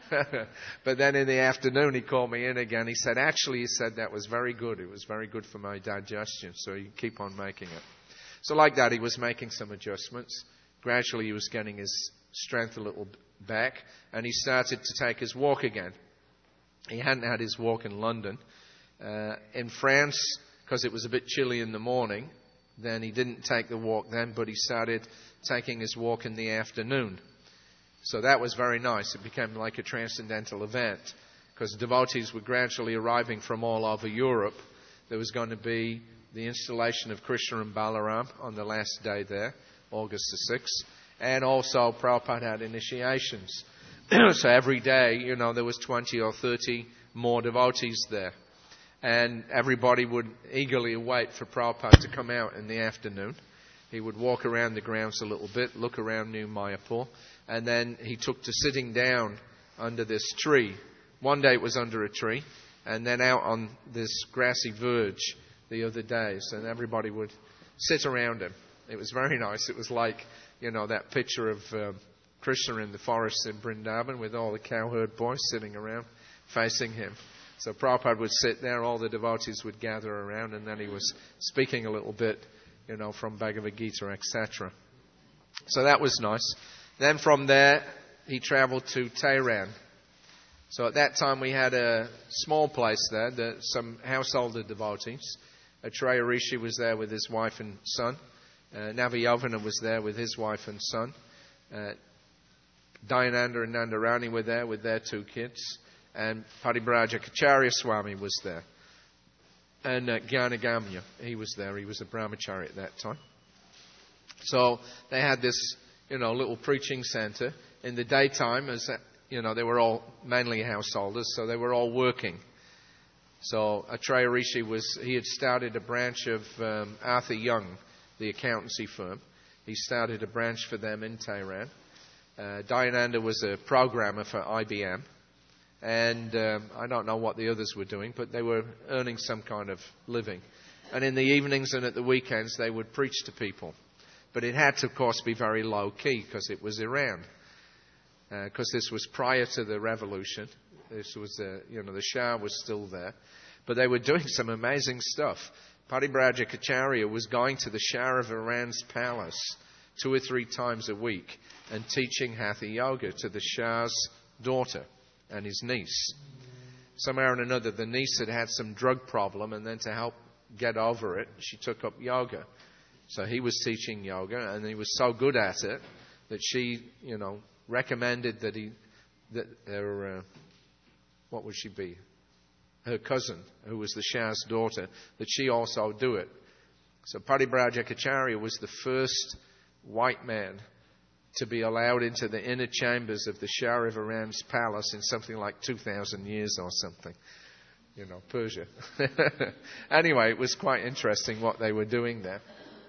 But then in the afternoon, he called me in again. He said, actually, he said, that was very good. It was very good for my digestion, so you keep on making it. So like that, he was making some adjustments. Gradually, he was getting his strength a little back, and he started to take his walk again. He hadn't had his walk in London. Uh, in France, because it was a bit chilly in the morning, then he didn't take the walk then, but he started taking his walk in the afternoon. So that was very nice. It became like a transcendental event because devotees were gradually arriving from all over Europe. There was going to be the installation of Krishna and Balaram on the last day there, August the sixth. And also Prabhupada had initiations. So every day, you know, there was twenty or thirty more devotees there. And everybody would eagerly wait for Prabhupada to come out in the afternoon. He would walk around the grounds a little bit, look around New Mayapur, and then he took to sitting down under this tree. One day it was under a tree, and then out on this grassy verge the other days, and everybody would sit around him. It was very nice. It was like, you know, that picture of um, Krishna in the forest in Vrindavan with all the cowherd boys sitting around facing him. So Prabhupada would sit there, all the devotees would gather around, and then he was speaking a little bit, you know, from Bhagavad Gita, et cetera. So that was nice. Then from there, he traveled to Tehran. So at that time, we had a small place there, the, some householder devotees. Atreya Rishi was there with his wife and son. Uh, Navayavana was there with his wife and son. Uh, Dayananda and Nandarani were there with their two kids. And Paribraja Kacharya Swami was there. And uh, Gyanagamya, he was there. He was a brahmachari at that time. So they had this, you know, little preaching center. In the daytime, as you know, they were all mainly householders, so they were all working. So Atreya Rishi was, he had started a branch of um, Arthur Young, the accountancy firm. He started a branch for them in Tehran. Uh, Dayananda was a programmer for I B M. And um, I don't know what the others were doing, but they were earning some kind of living. And in the evenings and at the weekends, they would preach to people. But it had to, of course, be very low-key because it was Iran. Because uh, this was prior to the revolution. This was, uh, you know, the Shah was still there. But they were doing some amazing stuff. Paribraja Kacharya was going to the Shah of Iran's palace two or three times a week and teaching Hatha Yoga to the Shah's daughter and his niece. Somehow or another, the niece had had some drug problem, and then to help get over it, she took up yoga. So he was teaching yoga, and he was so good at it that she, you know, recommended that he, that her, uh, what would she be? Her cousin, who was the Shah's daughter, that she also do it. So Paribraja Kacharya was the first white man to be allowed into the inner chambers of the Shah of Iran's palace in something like two thousand years or something. You know, Persia. Anyway, it was quite interesting what they were doing there.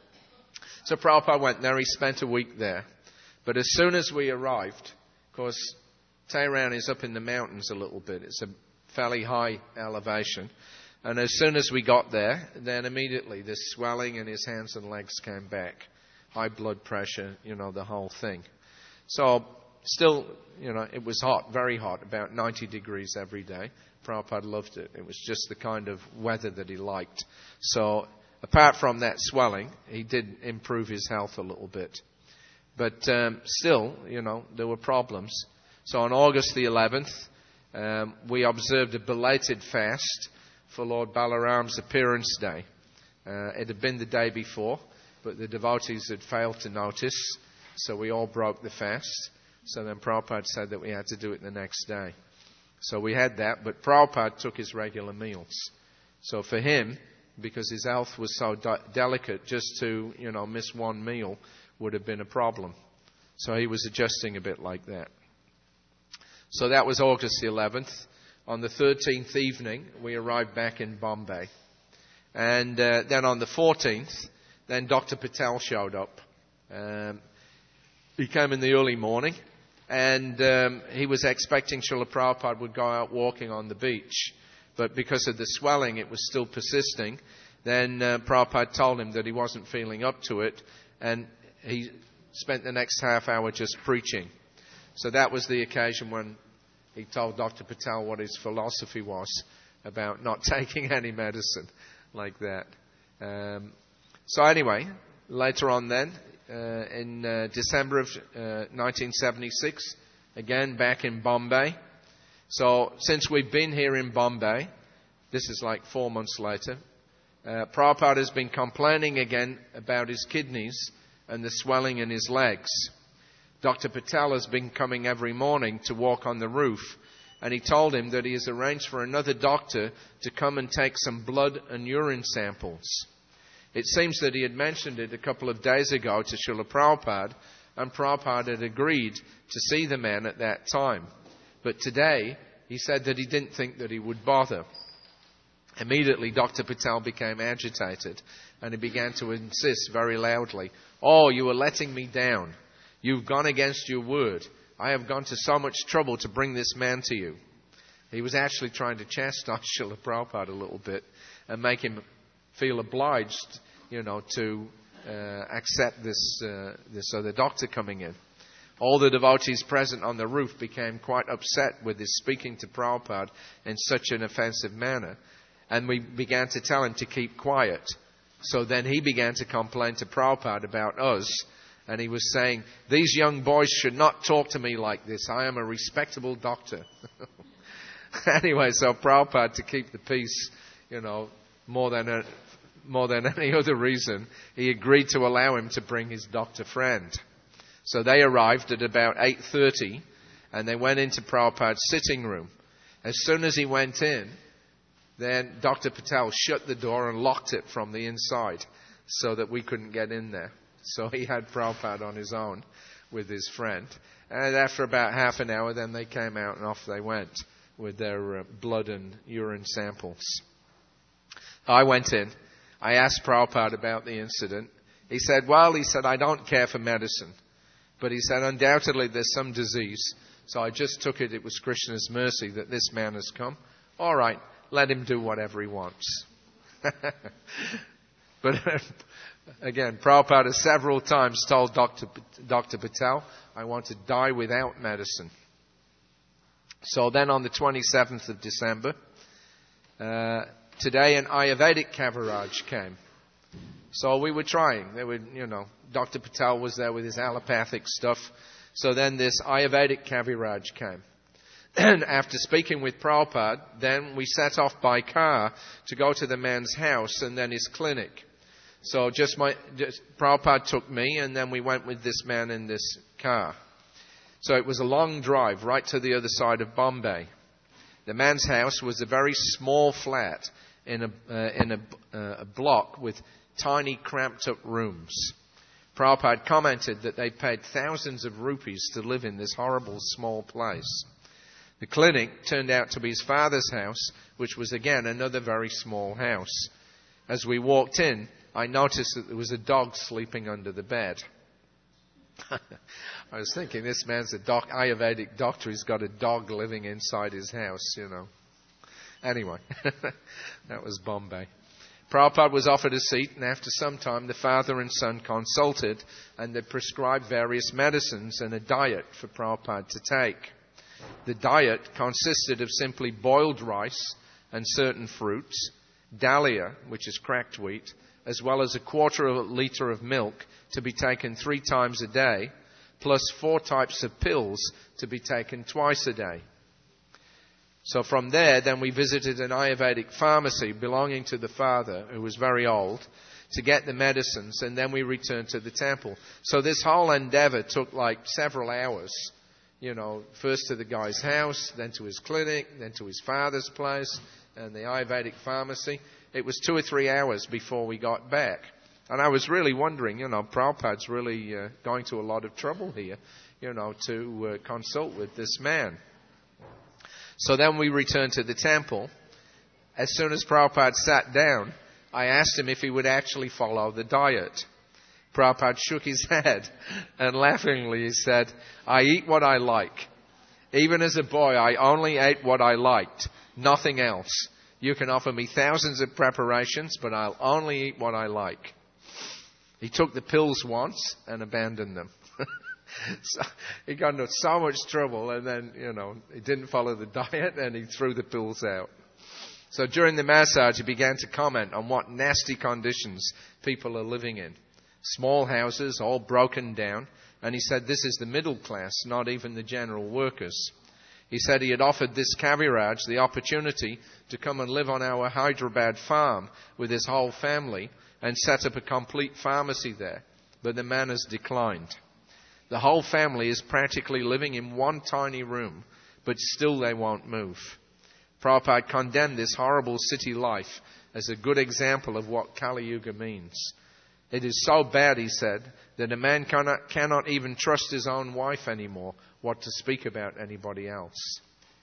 So Prabhupada went there. He spent a week there. But as soon as we arrived, of course, Tehran is up in the mountains a little bit. It's a fairly high elevation. And as soon as we got there, then immediately this swelling in his hands and legs came back. High blood pressure, you know, the whole thing. So still, you know, it was hot, very hot, about ninety degrees every day. Prabhupada loved it. It was just the kind of weather that he liked. So apart from that swelling, he did improve his health a little bit. But um, still, you know, there were problems. So on August the eleventh, um, we observed a belated fast for Lord Balaram's appearance day. Uh, it had been the day before. but the devotees had failed to notice, so we all broke the fast. So then Prabhupada said that we had to do it the next day. So we had that, but Prabhupada took his regular meals. So for him, because his health was so de- delicate, just to, you know, miss one meal would have been a problem. So he was adjusting a bit like that. So that was August the eleventh. On the thirteenth evening, we arrived back in Bombay. And uh, then on the fourteenth, then Doctor Patel showed up. Um, he came in the early morning, and um, he was expecting Srila Prabhupada would go out walking on the beach. But because of the swelling, it was still persisting. Then uh, Prabhupada told him that he wasn't feeling up to it, and he spent the next half hour just preaching. So that was the occasion when he told Doctor Patel what his philosophy was about not taking any medicine like that. Um, so anyway, later on then, uh, in uh, December of uh, nineteen seventy-six, again back in Bombay. So since we've been here in Bombay, this is like four months later, uh, Prabhupada has been complaining again about his kidneys and the swelling in his legs. Doctor Patel has been coming every morning to walk on the roof, and he told him that he has arranged for another doctor to come and take some blood and urine samples. It seems that he had mentioned it a couple of days ago to Srila Prabhupada, and Prabhupada had agreed to see the man at that time. But today, he said that he didn't think that he would bother. Immediately, Doctor Patel became agitated, and he began to insist very loudly, "Oh, you are letting me down. You've gone against your word. I have gone to so much trouble to bring this man to you." He was actually trying to chastise Srila Prabhupada a little bit and make him feel obliged, you know, to uh, accept this uh, this other doctor coming in. All the devotees present on the roof became quite upset with his speaking to Prabhupada in such an offensive manner, and we began to tell him to keep quiet. So then he began to complain to Prabhupada about us, and he was saying, "These young boys should not talk to me like this. I am a respectable doctor." Anyway, so Prabhupada, to keep the peace, you know, more than a, more than any other reason, he agreed to allow him to bring his doctor friend. So they arrived at about eight thirty, and they went into Prabhupada's sitting room. As soon as he went in, then Doctor Patel shut the door and locked it from the inside so that we couldn't get in there. So he had Prabhupada on his own with his friend. And after about half an hour, then they came out and off they went with their uh, blood and urine samples. I went in. I asked Prabhupada about the incident. He said, well, he said, I don't care for medicine. But he said, undoubtedly there's some disease. So I just took it, it was Krishna's mercy that this man has come. All right, let him do whatever he wants. But again, Prabhupada has several times told Doctor P- Doctor Patel, I want to die without medicine. So then on the twenty-seventh of December, uh, today an Ayurvedic Kaviraj came. So we were trying. They were, you know, Doctor Patel was there with his allopathic stuff. So then this Ayurvedic Kaviraj came. And after speaking with Prabhupada, then we set off by car to go to the man's house and then his clinic. So just my, just, Prabhupada took me, and then we went with this man in this car. So it was a long drive right to the other side of Bombay. The man's house was a very small flat in a, uh, in a, uh, a block with tiny cramped up rooms. Prabhupada commented that they paid thousands of rupees to live in this horrible small place. The clinic turned out to be his father's house, which was again another very small house. As we walked in, I noticed that there was a dog sleeping under the bed. I was thinking, this man's a doc, Ayurvedic doctor. He's got a dog living inside his house, you know. Anyway, that was Bombay. Prabhupada was offered a seat, and after some time, the father and son consulted, and they prescribed various medicines and a diet for Prabhupada to take. The diet consisted of simply boiled rice and certain fruits, dahlia, which is cracked wheat, as well as a quarter of a litre of milk to be taken three times a day, plus four types of pills to be taken twice a day. So from there, then we visited an Ayurvedic pharmacy belonging to the father, who was very old, to get the medicines, and then we returned to the temple. So this whole endeavor took like several hours. You know, first to the guy's house, then to his clinic, then to his father's place, and the Ayurvedic pharmacy. It was two or three hours before we got back. And I was really wondering, you know, Prabhupada's really uh, going to a lot of trouble here, you know, to uh, consult with this man. So then we returned to the temple. As soon as Prabhupada sat down, I asked him if he would actually follow the diet. Prabhupada shook his head and laughingly he said, I eat what I like. Even as a boy, I only ate what I liked, nothing else. You can offer me thousands of preparations, but I'll only eat what I like. He took the pills once and abandoned them. So he got into so much trouble, and then, you know, he didn't follow the diet and he threw the pills out. So during the massage, he began to comment on what nasty conditions people are living in. Small houses, all broken down. And he said, this is the middle class, not even the general workers. He said he had offered this Kaviraj the opportunity to come and live on our Hyderabad farm with his whole family and set up a complete pharmacy there. But the man has declined. The whole family is practically living in one tiny room, but still they won't move. Prabhupada condemned this horrible city life as a good example of what Kali Yuga means. It is so bad, he said, that a man cannot, cannot even trust his own wife anymore, what to speak about anybody else.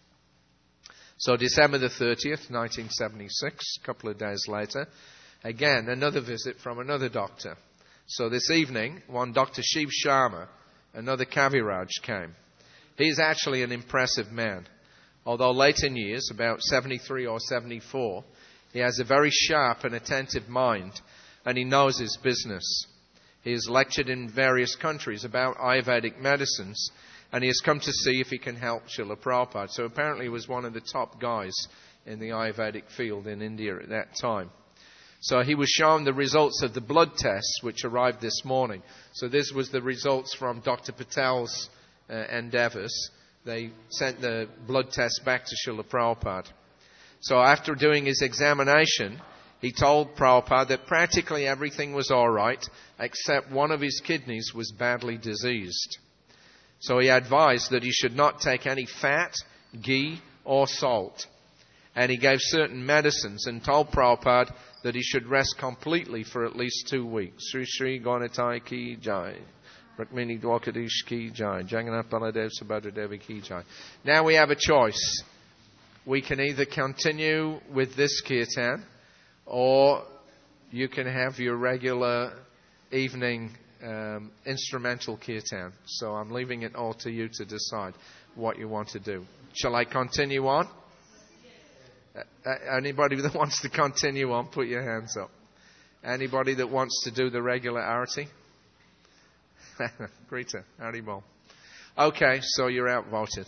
So December the thirtieth, nineteen seventy-six, a couple of days later, again, another visit from another doctor. So this evening, one Doctor Shiv Sharma, another Kaviraj, came. He's actually an impressive man. Although late in years, about seventy-three or seventy-four, he has a very sharp and attentive mind, and he knows his business. He has lectured in various countries about Ayurvedic medicines, and he has come to see if he can help Srila Prabhupada. So apparently he was one of the top guys in the Ayurvedic field in India at that time. So he was shown the results of the blood tests which arrived this morning. So this was the results from Doctor Patel's uh, endeavors. They sent the blood tests back to Srila Prabhupada. So after doing his examination, he told Prabhupada that practically everything was all right, except one of his kidneys was badly diseased. So he advised that he should not take any fat, ghee, or salt. And he gave certain medicines and told Prabhupada that he should rest completely for at least two weeks. Sri Sri Gauratai Ki Jai. Rukmini Dwakadish Ki Jai. Jagannath Baladev Subhadra Devi Ki Jai. Now we have a choice. We can either continue with this kirtan, or you can have your regular evening um, instrumental kirtan. So I'm leaving it all to you to decide what you want to do. Shall I continue on? Uh, anybody that wants to continue on, put your hands up. Anybody that wants to do the regular arati? Greta, Haribol. Okay, so you're outvoted.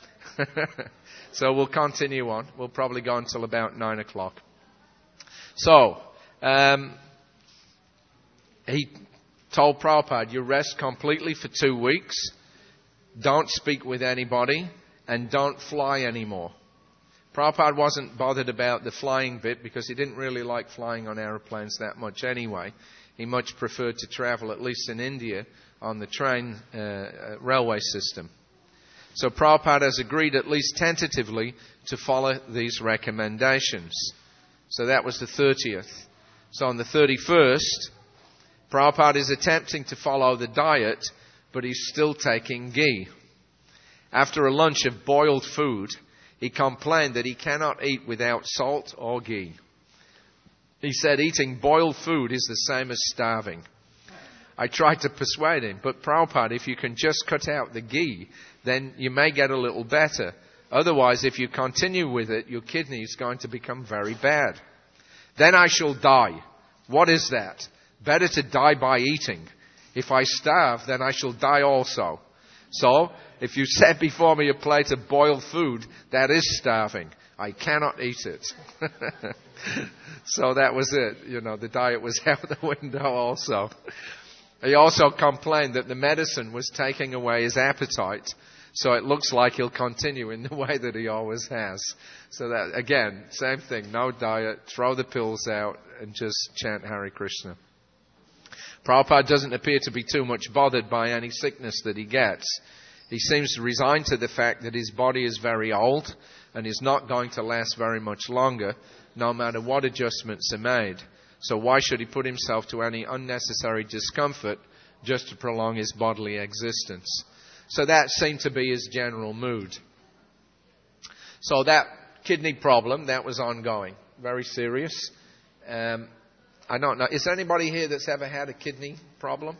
So we'll continue on. We'll probably go until about nine o'clock. So, um, he told Prabhupada, you rest completely for two weeks, don't speak with anybody, and don't fly anymore. Prabhupada wasn't bothered about the flying bit because he didn't really like flying on aeroplanes that much anyway. He much preferred to travel, at least in India, on the train uh, railway system. So Prabhupada has agreed, at least tentatively, to follow these recommendations. So that was the thirtieth. So on the thirty-first, Prabhupada is attempting to follow the diet, but he's still taking ghee. After a lunch of boiled food, he complained that he cannot eat without salt or ghee. He said eating boiled food is the same as starving. I tried to persuade him, but Prabhupada, if you can just cut out the ghee, then you may get a little better. Otherwise, if you continue with it, your kidney is going to become very bad. Then I shall die. What is that? Better to die by eating. If I starve, then I shall die also. So, if you set before me a plate of boiled food, that is starving. I cannot eat it. So that was it. You know, the diet was out the window also. He also complained that the medicine was taking away his appetite. So it looks like he'll continue in the way that he always has. So that, again, same thing. No diet. Throw the pills out and just chant Hare Krishna. Prabhupada doesn't appear to be too much bothered by any sickness that he gets. He seems resigned to the fact that his body is very old and is not going to last very much longer, no matter what adjustments are made. So why should he put himself to any unnecessary discomfort just to prolong his bodily existence? So that seemed to be his general mood. So that kidney problem, that was ongoing. Very serious. Um, I don't know. Is there anybody here that's ever had a kidney problem?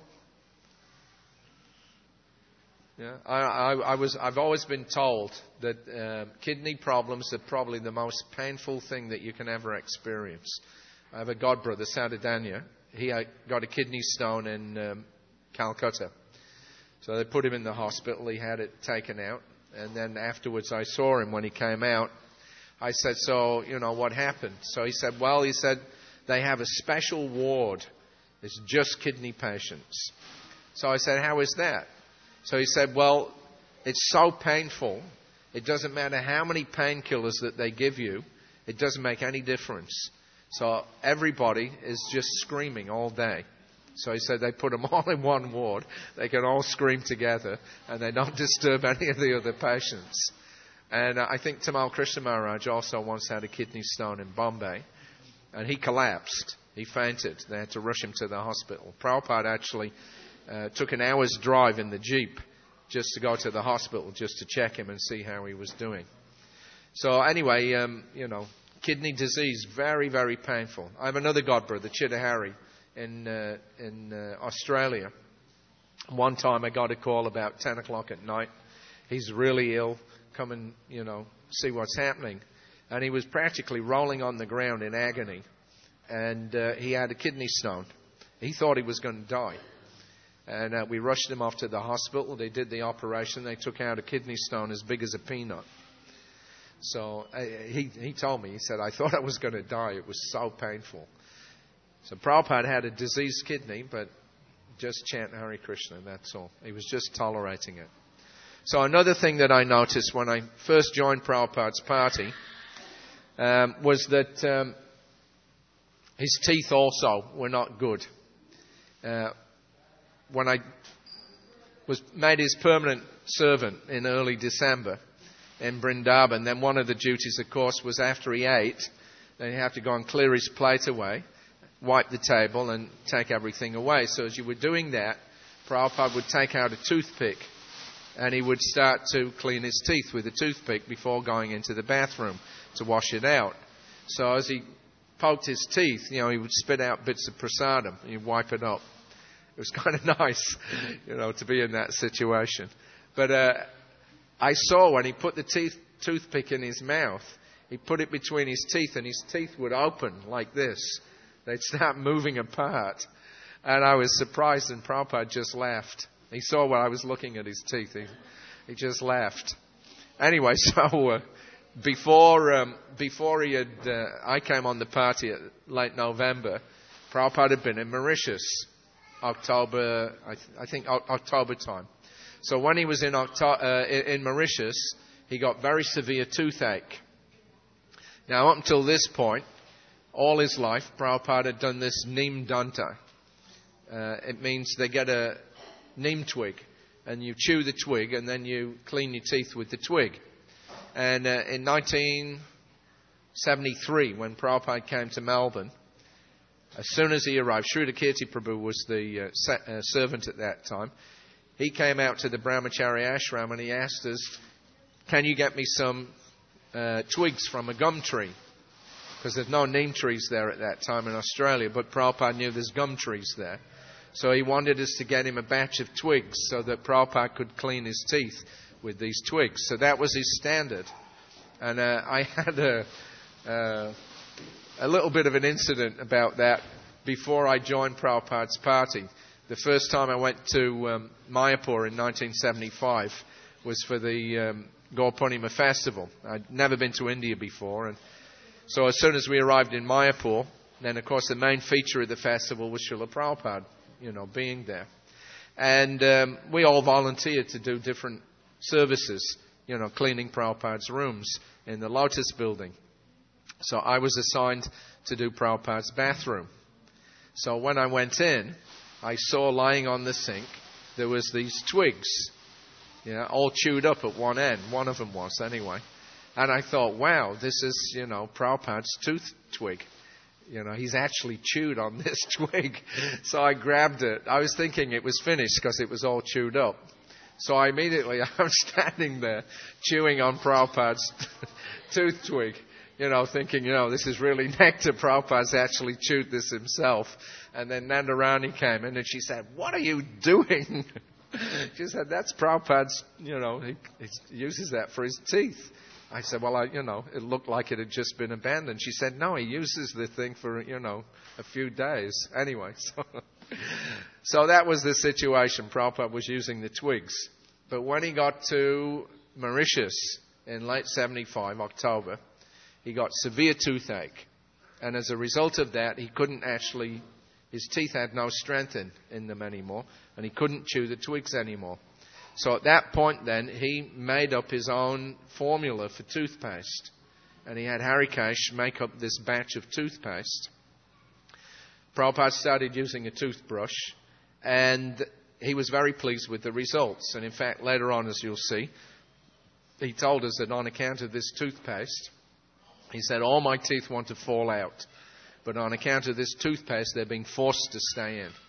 Yeah, I, I, I was. I've always been told that uh, kidney problems are probably the most painful thing that you can ever experience. I have a godbrother, Sadadanya. He got a kidney stone in um, Calcutta. So they put him in the hospital. He had it taken out. And then afterwards I saw him when he came out. I said, so, you know, what happened? So he said, well, he said, they have a special ward. It's just kidney patients. So I said, how is that? So he said, well, it's so painful. It doesn't matter how many painkillers that they give you. It doesn't make any difference. So everybody is just screaming all day. So he said they put them all in one ward. They can all scream together and they don't disturb any of the other patients. And uh, I think Tamal Krishna Maharaj also once had a kidney stone in Bombay. And he collapsed. He fainted. They had to rush him to the hospital. Prabhupada actually uh, took an hour's drive in the Jeep just to go to the hospital, just to check him and see how he was doing. So anyway, um, you know, kidney disease, very, very painful. I have another godbrother, Chidahari, in uh, in uh, Australia. One time I got a call about ten o'clock at night. He's really ill. Come and, you know, see what's happening. And he was practically rolling on the ground in agony. And uh, he had a kidney stone. He thought he was going to die. And uh, we rushed him off to the hospital. They did the operation. They took out a kidney stone as big as a peanut. So uh, he, he told me, he said, I thought I was going to die. It was so painful. So Prabhupada had a diseased kidney, but just chant Hare Krishna, that's all. He was just tolerating it. So another thing that I noticed when I first joined Prabhupada's party um, was that um, his teeth also were not good. Uh, when I was made his permanent servant in early December in Vrindavan, then one of the duties, of course, was after he ate, then he'd have to go and clear his plate away, wipe the table and take everything away. So as you were doing that, Prabhupada would take out a toothpick and he would start to clean his teeth with a toothpick before going into the bathroom to wash it out. So as he poked his teeth, you know, he would spit out bits of prasadam and he'd wipe it up. It was kind of nice, you know, to be in that situation. But uh, I saw when he put the teeth, toothpick in his mouth, he put it between his teeth and his teeth would open like this. They'd start moving apart. And I was surprised, and Prabhupada just laughed. He saw when I was looking at his teeth. He, he just laughed. Anyway, so uh, before um, before he had, uh, I came on the party at late November, Prabhupada had been in Mauritius, October, I, th- I think o- October time. So when he was in, Octo- uh, in Mauritius, he got very severe toothache. Now, up until this point, all his life, Prabhupada had done this neem danta. Uh, it means they get a neem twig, and you chew the twig, and then you clean your teeth with the twig. And uh, in nineteen seventy-three, when Prabhupada came to Melbourne, as soon as he arrived, Sridhar Kirti Prabhu was the uh, sa- uh, servant at that time. He came out to the Brahmacharya ashram and he asked us, can you get me some uh, twigs from a gum tree? Because there's no neem trees there at that time in Australia, but Prabhupada knew there's gum trees there. So he wanted us to get him a batch of twigs so that Prabhupada could clean his teeth with these twigs. So that was his standard. And uh, I had a, uh, a little bit of an incident about that before I joined Prabhupada's party. The first time I went to um, Mayapur in nineteen seventy-five was for the um, Gaur Purnima festival. I'd never been to India before, and so as soon as we arrived in Mayapur, then of course the main feature of the festival was Srila Prabhupada, you know, being there. And um, we all volunteered to do different services, you know, cleaning Prabhupada's rooms in the Lotus building. So I was assigned to do Prabhupada's bathroom. So when I went in, I saw lying on the sink, there was these twigs, you know, all chewed up at one end. One of them was, anyway. And I thought, wow, this is, you know, Prabhupada's tooth twig. You know, he's actually chewed on this twig. So I grabbed it. I was thinking it was finished because it was all chewed up. So I immediately, I'm standing there chewing on Prabhupada's tooth twig. You know, thinking, you know, this is really nectar. Prabhupada's actually chewed this himself. And then Nandarani came in and she said, what are you doing? She said, that's Prabhupada's, you know, he, he uses that for his teeth. I said, well, I, you know, it looked like it had just been abandoned. She said, no, he uses the thing for, you know, a few days. Anyway, so, so that was the situation. Prabhupada was using the twigs. But when he got to Mauritius in late seventy-five, October, he got severe toothache. And as a result of that, he couldn't actually, his teeth had no strength in, in them anymore, and he couldn't chew the twigs anymore. So at that point then, he made up his own formula for toothpaste. And he had Harikesh make up this batch of toothpaste. Prabhupada started using a toothbrush, and he was very pleased with the results. And in fact, later on, as you'll see, he told us that on account of this toothpaste, he said, all my teeth want to fall out. But on account of this toothpaste, they're being forced to stay in.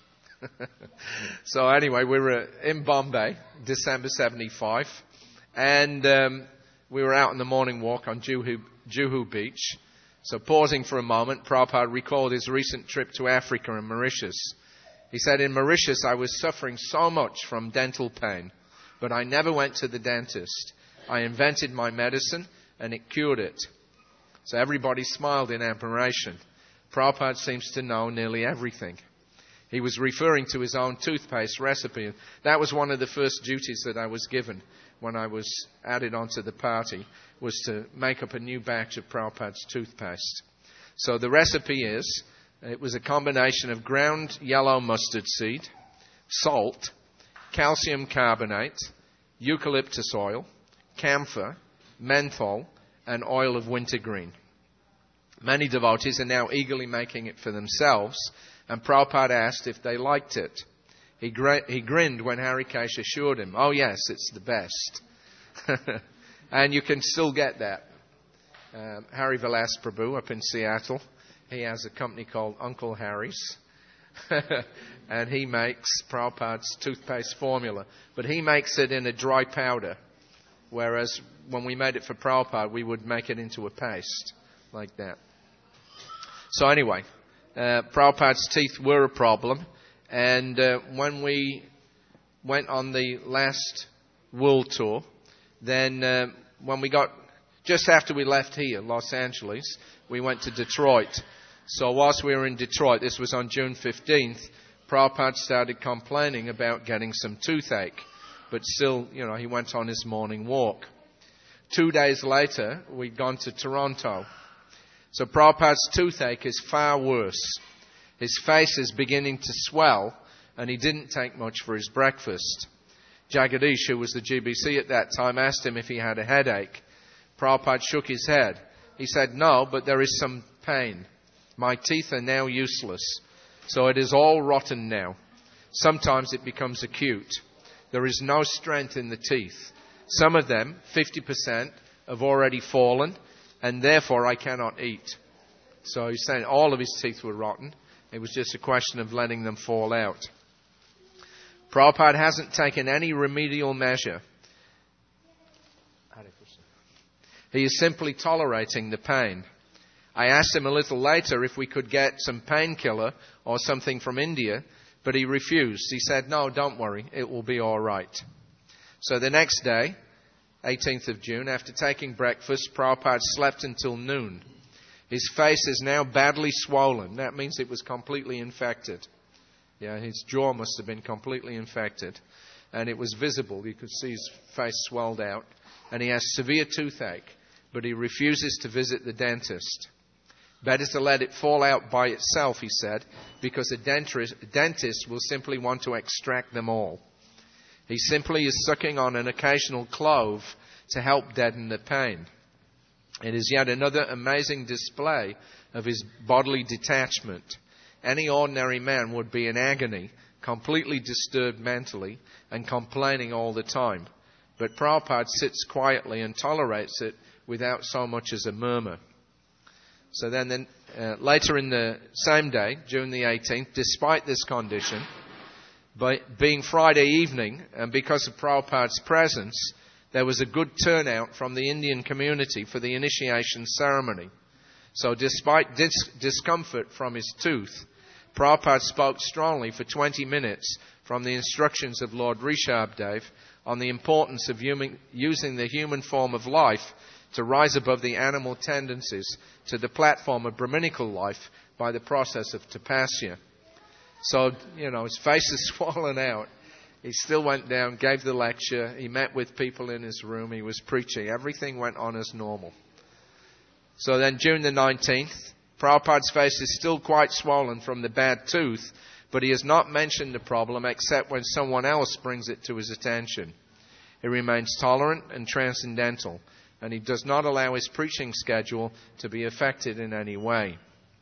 So anyway, we were in Bombay, December seventy-five. And um, we were out on the morning walk on Juhu, Juhu Beach. So pausing for a moment, Prabhupada recalled his recent trip to Africa and Mauritius. He said, in Mauritius, I was suffering so much from dental pain, but I never went to the dentist. I invented my medicine, and it cured it. So everybody smiled in admiration. Prabhupada seems to know nearly everything. He was referring to his own toothpaste recipe. That was one of the first duties that I was given when I was added onto the party, was to make up a new batch of Prabhupada's toothpaste. So the recipe is, it was a combination of ground yellow mustard seed, salt, calcium carbonate, eucalyptus oil, camphor, menthol, and oil of wintergreen. Many devotees are now eagerly making it for themselves, and Prabhupada asked if they liked it. He, gr- he grinned when Harikesh assured him, oh yes, it's the best. And you can still get that. Um, Hari Vilas Prabhu up in Seattle, he has a company called Uncle Harry's. And he makes Prabhupada's toothpaste formula. But he makes it in a dry powder, whereas when we made it for Prabhupada, we would make it into a paste, like that. So anyway, uh, Prabhupada's teeth were a problem. And uh, when we went on the last world tour, then uh, when we got, just after we left here, Los Angeles, we went to Detroit. So whilst we were in Detroit, this was on June fifteenth, Prabhupada started complaining about getting some toothache. But still, you know, he went on his morning walk. Two days later, we'd gone to Toronto. So Prabhupada's toothache is far worse. His face is beginning to swell, and he didn't take much for his breakfast. Jagadish, who was the G B C at that time, asked him if he had a headache. Prabhupada shook his head. He said, no, but there is some pain. My teeth are now useless, so it is all rotten now. Sometimes it becomes acute. There is no strength in the teeth. Some of them, fifty percent, have already fallen, and therefore I cannot eat. So he's saying all of his teeth were rotten. It was just a question of letting them fall out. Prabhupada hasn't taken any remedial measure. He is simply tolerating the pain. I asked him a little later if we could get some painkiller or something from India, but he refused. He said, no, don't worry, it will be all right. So the next day, eighteenth of June, after taking breakfast, Prabhupada slept until noon. His face is now badly swollen. That means it was completely infected. Yeah, his jaw must have been completely infected. And it was visible. You could see his face swelled out. And he has severe toothache, but he refuses to visit the dentist. Better to let it fall out by itself, he said, because a dentist, a dentist will simply want to extract them all. He simply is sucking on an occasional clove to help deaden the pain. It is yet another amazing display of his bodily detachment. Any ordinary man would be in agony completely disturbed mentally and complaining all the time. But Prabhupada sits quietly and tolerates it without so much as a murmur. So then, then uh, later in the same day, June the eighteenth, despite this condition, by being Friday evening, and because of Prabhupada's presence, there was a good turnout from the Indian community for the initiation ceremony. So despite dis- discomfort from his tooth, Prabhupada spoke strongly for twenty minutes from the instructions of Lord Rishabhdev on the importance of human, using the human form of life to rise above the animal tendencies to the platform of Brahminical life by the process of tapasya. So, you know, his face is swollen out. He still went down, gave the lecture. He met with people in his room. He was preaching. Everything went on as normal. So then June the nineteenth, Prabhupada's face is still quite swollen from the bad tooth, but he has not mentioned the problem except when someone else brings it to his attention. He remains tolerant and transcendental, and he does not allow his preaching schedule to be affected in any way.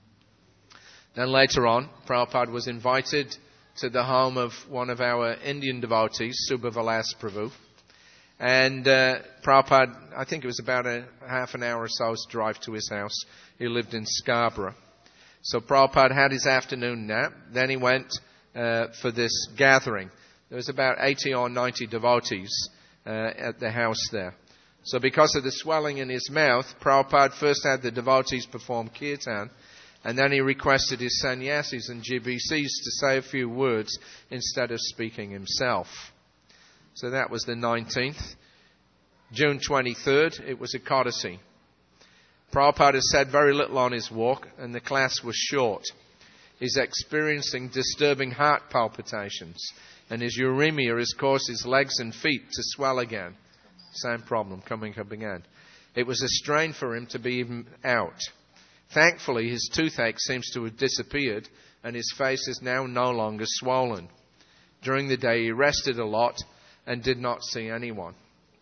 Then later on, Prabhupada was invited to the home of one of our Indian devotees, Subhavilas Prabhu. And uh, Prabhupada, I think it was about a half an hour or so's drive to his house. He lived in Scarborough. So Prabhupada had his afternoon nap. Then he went uh, for this gathering. There was about eighty or ninety devotees uh, at the house there. So because of the swelling in his mouth, Prabhupada first had the devotees perform kirtan, and then he requested his sannyasis and G B Cs to say a few words instead of speaking himself. So that was the nineteenth. June twenty-third, it was a Ekadasi. Prabhupada has said very little on his walk, and the class was short. He's experiencing disturbing heart palpitations, and his uremia has caused his legs and feet to swell again. Same problem coming up again. It was a strain for him to be even out. Thankfully, his toothache seems to have disappeared, and his face is now no longer swollen. During the day, he rested a lot and did not see anyone.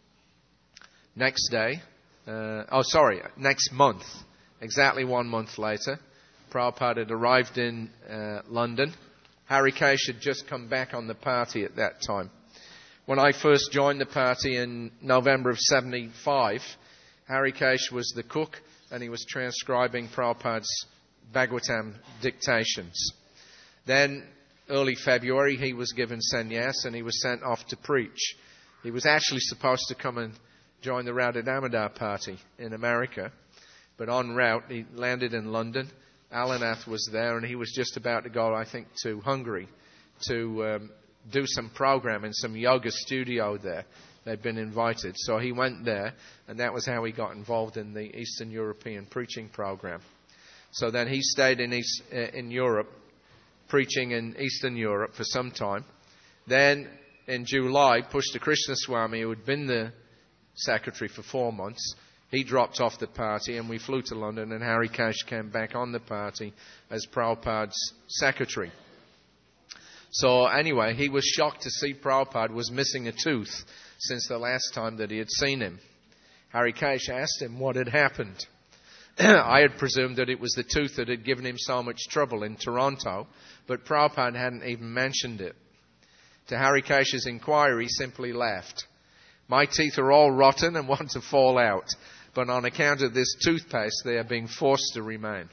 Next day, uh, oh sorry, next month, exactly one month later, Prabhupada had arrived in uh, London. Harikesh had just come back on the party at that time. When I first joined the party in November of seventy-five, Harikesh was the cook, and he was transcribing Prabhupada's Bhagavatam dictations. Then, early February, he was given sannyas and he was sent off to preach. He was actually supposed to come and join the Radha Damodar party in America, but en route, he landed in London. Alanath was there, and he was just about to go, I think, to Hungary to um, do some program in some yoga studio there. They'd been invited. So he went there, and that was how he got involved in the Eastern European preaching program. So then he stayed in East, uh, in Europe, preaching in Eastern Europe for some time. Then in July, Pushta Krishnaswamy, who had been the secretary for four months, he dropped off the party, and we flew to London, and Harikesh came back on the party as Prabhupada's secretary. So anyway, he was shocked to see Prabhupada was missing a tooth since the last time that he had seen him. Harikesh asked him what had happened. I had presumed that it was the tooth that had given him so much trouble in Toronto, but Prabhupada hadn't even mentioned it. To Harikesh's inquiry, he simply laughed. My teeth are all rotten and want to fall out, but on account of this toothpaste, they are being forced to remain.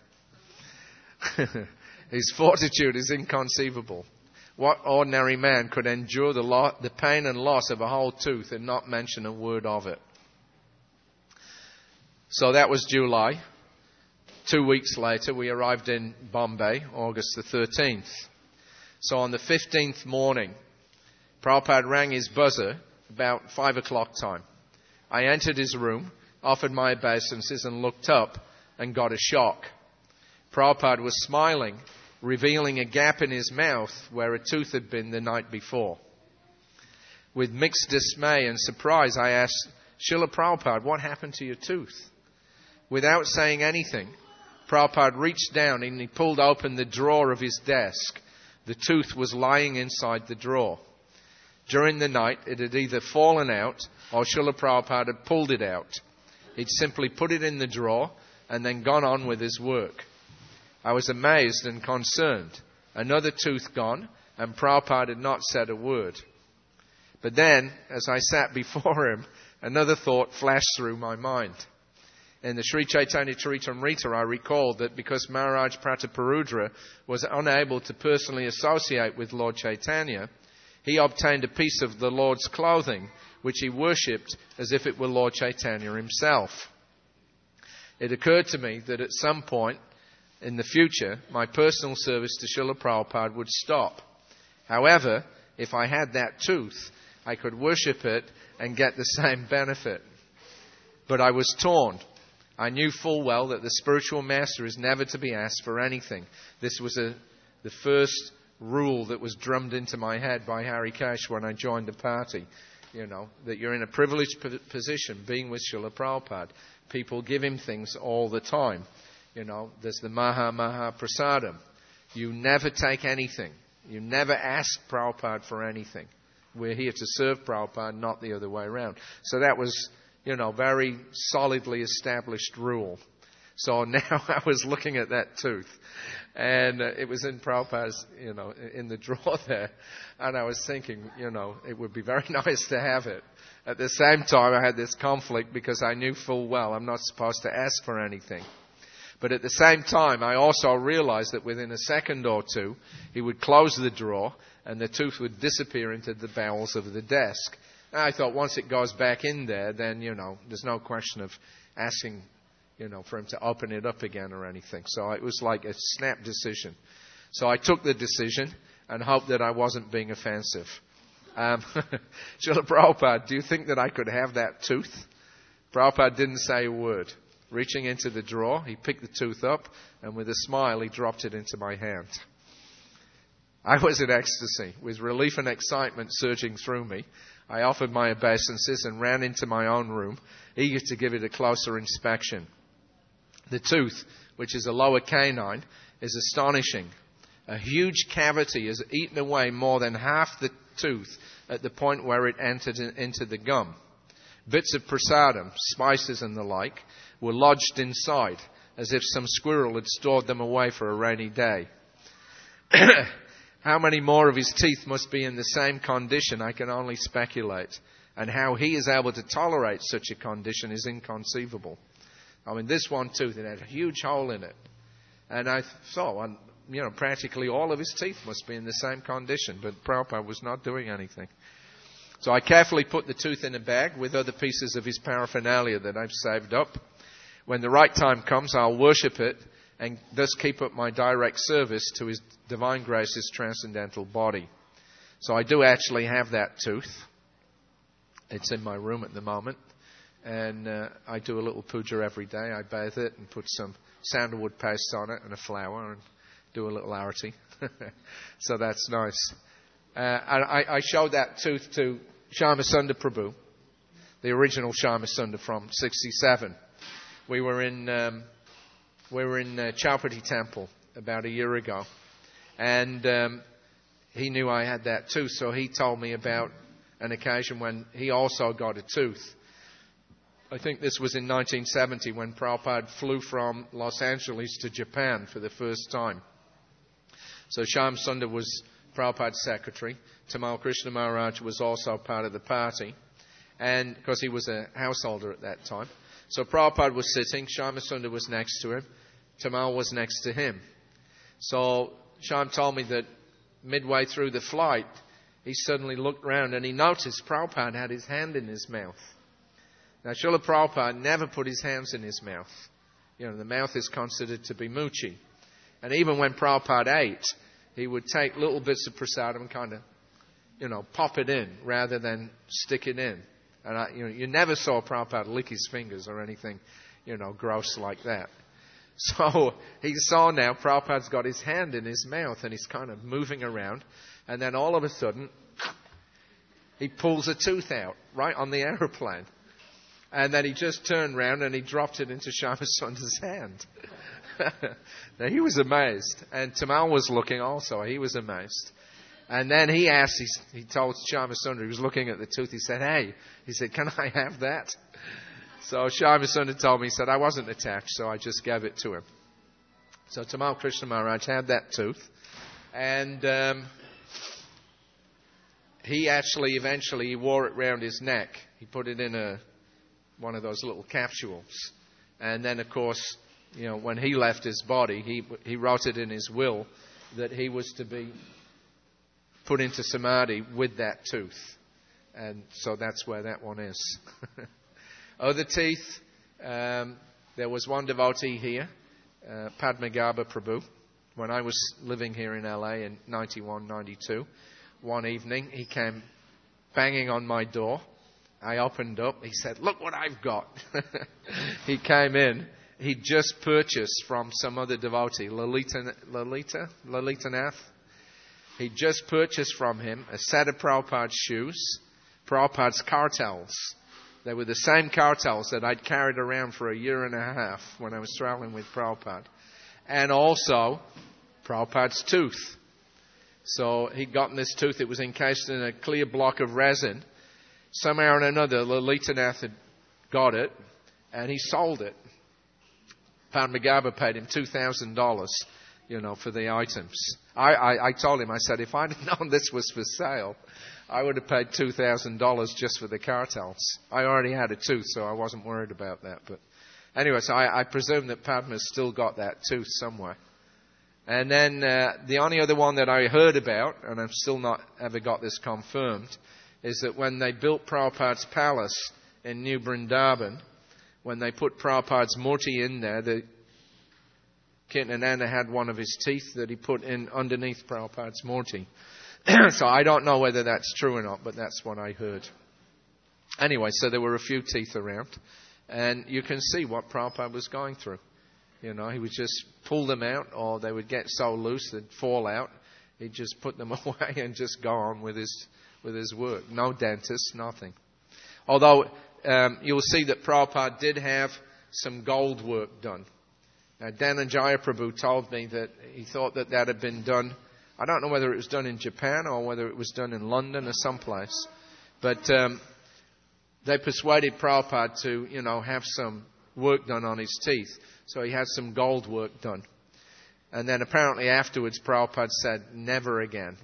His fortitude is inconceivable. What ordinary man could endure the, lo- the pain and loss of a whole tooth and not mention a word of it? So that was July. Two weeks later, we arrived in Bombay, August the thirteenth. So on the fifteenth morning, Prabhupada rang his buzzer about five o'clock time. I entered his room, offered my obeisances, and looked up and got a shock. Prabhupada was smiling, revealing a gap in his mouth where a tooth had been the night before. With mixed dismay and surprise, I asked, Srila Prabhupada, what happened to your tooth? Without saying anything, Prabhupada reached down and he pulled open the drawer of his desk. The tooth was lying inside the drawer. During the night, it had either fallen out or Srila Prabhupada had pulled it out. He'd simply put it in the drawer and then gone on with his work. I was amazed and concerned. Another tooth gone, and Prabhupada had not said a word. But then, as I sat before him, another thought flashed through my mind. In the Sri Chaitanya Charitamrita, I recalled that because Maharaj Prataparudra was unable to personally associate with Lord Chaitanya, he obtained a piece of the Lord's clothing, which he worshipped as if it were Lord Chaitanya himself. It occurred to me that at some point in the future, my personal service to Srila Prabhupada would stop. However, if I had that tooth, I could worship it and get the same benefit. But I was torn. I knew full well that the spiritual master is never to be asked for anything. This was a, the first rule that was drummed into my head by Harikesh when I joined the party. You know, that you're in a privileged position being with Srila Prabhupada. People give him things all the time. You know, there's the Maha Maha Prasadam. You never take anything. You never ask Prabhupada for anything. We're here to serve Prabhupada, not the other way around. So that was, you know, very solidly established rule. So now I was looking at that tooth, and uh, it was in Prabhupada's, you know, in the drawer there, and I was thinking, you know, it would be very nice to have it. At the same time, I had this conflict because I knew full well I'm not supposed to ask for anything. But at the same time, I also realized that within a second or two, he would close the drawer and the tooth would disappear into the bowels of the desk. And I thought once it goes back in there, then, you know, there's no question of asking, you know, for him to open it up again or anything. So it was like a snap decision. So I took the decision and hoped that I wasn't being offensive. Um, Srila Prabhupada, do you think that I could have that tooth? Prabhupada didn't say a word. Reaching into the drawer, he picked the tooth up, and with a smile, he dropped it into my hand. I was in ecstasy, with relief and excitement surging through me. I offered my obeisances and ran into my own room, eager to give it a closer inspection. The tooth, which is a lower canine, is astonishing. A huge cavity has eaten away more than half the tooth at the point where it entered into the gum. Bits of prasadam, spices and the like, were lodged inside, as if some squirrel had stored them away for a rainy day. How many more of his teeth must be in the same condition, I can only speculate. And how he is able to tolerate such a condition is inconceivable. I mean, this one tooth, it had a huge hole in it. And I thought, you know, practically all of his teeth must be in the same condition, but Prabhupada was not doing anything. So I carefully put the tooth in a bag with other pieces of his paraphernalia that I've saved up. When the right time comes, I'll worship it and thus keep up my direct service to His Divine Grace's transcendental body. So I do actually have that tooth. It's in my room at the moment. And uh, I do a little puja every day. I bathe it and put some sandalwood paste on it and a flower and do a little arati. So that's nice. Uh, and I, I showed that tooth to Shyamasundar Prabhu, the original Shyamasundar from sixty-seven. We were in um, we were in uh, Chowpatty Temple about a year ago, and um, he knew I had that tooth, so he told me about an occasion when he also got a tooth. I think this was in nineteen seventy when Prabhupada flew from Los Angeles to Japan for the first time. So Shyamasundar was Prabhupada's secretary. Tamal Krishna Maharaj was also part of the party, and because he was a householder at that time. So Prabhupada was sitting, Shyamasundar was next to him, Tamal was next to him. So Shyam told me that midway through the flight, he suddenly looked round and he noticed Prabhupada had his hand in his mouth. Now, Srila Prabhupada never put his hands in his mouth. You know, the mouth is considered to be muchi. And even when Prabhupada ate, he would take little bits of prasadam and kind of, you know, pop it in rather than stick it in. And I, you know, you never saw Prabhupada lick his fingers or anything, you know, gross like that. So he saw now Prabhupada's got his hand in his mouth and he's kind of moving around. And then all of a sudden, he pulls a tooth out right on the aeroplane. And then he just turned round and he dropped it into Shyamasundara's hand. Now he was amazed. And Tamal was looking also. He was amazed. And then he asked, he, he told Shyamasundara, he was looking at the tooth, he said, hey, he said, can I have that? So Shyamasundara told me, he said, I wasn't attached, so I just gave it to him. So Tamal Krishna Maharaj had that tooth. And um, he actually eventually he wore it round his neck. He put it in a one of those little capsules. And then, of course, you know, when he left his body, he he wrote it in his will that he was to be put into samadhi with that tooth. And so that's where that one is. Other teeth, um, there was one devotee here, uh, Padmagarbha Prabhu, when I was living here in L A in ninety-one, ninety-two. One evening, he came banging on my door. I opened up. He said, "Look what I've got." He came in. He'd just purchased from some other devotee, Lalita, Lalita, Lalita Nath. He'd just purchased from him a set of Prabhupada's shoes, Prabhupada's cartels. They were the same cartels that I'd carried around for a year and a half when I was traveling with Prabhupada. And also Prabhupada's tooth. So he'd gotten this tooth. It was encased in a clear block of resin. Somehow or another, Lalita Nath had got it, and he sold it. Padmagarbha paid him two thousand dollars, you know, for the items. I, I, I told him, I said, if I'd known this was for sale, I would have paid two thousand dollars just for the cartels. I already had a tooth, so I wasn't worried about that. But anyway, so I, I presume that Padma's still got that tooth somewhere. And then uh, the only other one that I heard about, and I've still not ever got this confirmed, is that when they built Prabhupada's palace in New Vrindavan, when they put Prabhupada's murti in there, the Kirtanananda had one of his teeth that he put in underneath Prabhupada's murti. So I don't know whether that's true or not, but that's what I heard. Anyway, so there were a few teeth around, and you can see what Prabhupada was going through. You know, he would just pull them out, or they would get so loose they'd fall out. He'd just put them away and just go on with his with his work. No dentist, nothing. Although um, you'll see that Prabhupada did have some gold work done. Now, Dhananjaya Prabhu told me that he thought that that had been done. I don't know whether it was done in Japan or whether it was done in London or someplace. But um, they persuaded Prabhupada to, you know, have some work done on his teeth. So he had some gold work done. And then apparently afterwards Prabhupada said, never again.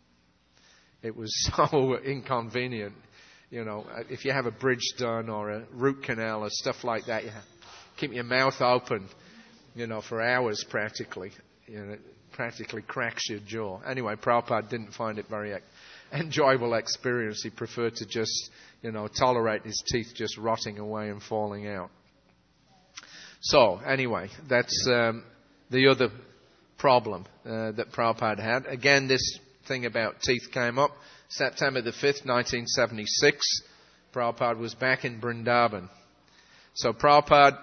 It was so inconvenient. You know, if you have a bridge done or a root canal or stuff like that, you keep your mouth open, you know, for hours practically. You know, it practically cracks your jaw. Anyway, Prabhupada didn't find it very enjoyable experience. He preferred to just, you know, tolerate his teeth just rotting away and falling out. So, anyway, that's um, the other problem uh, that Prabhupada had. Again, this thing about teeth came up. September the fifth, nineteen seventy-six, Prabhupada was back in Vrindavan. So Prabhupada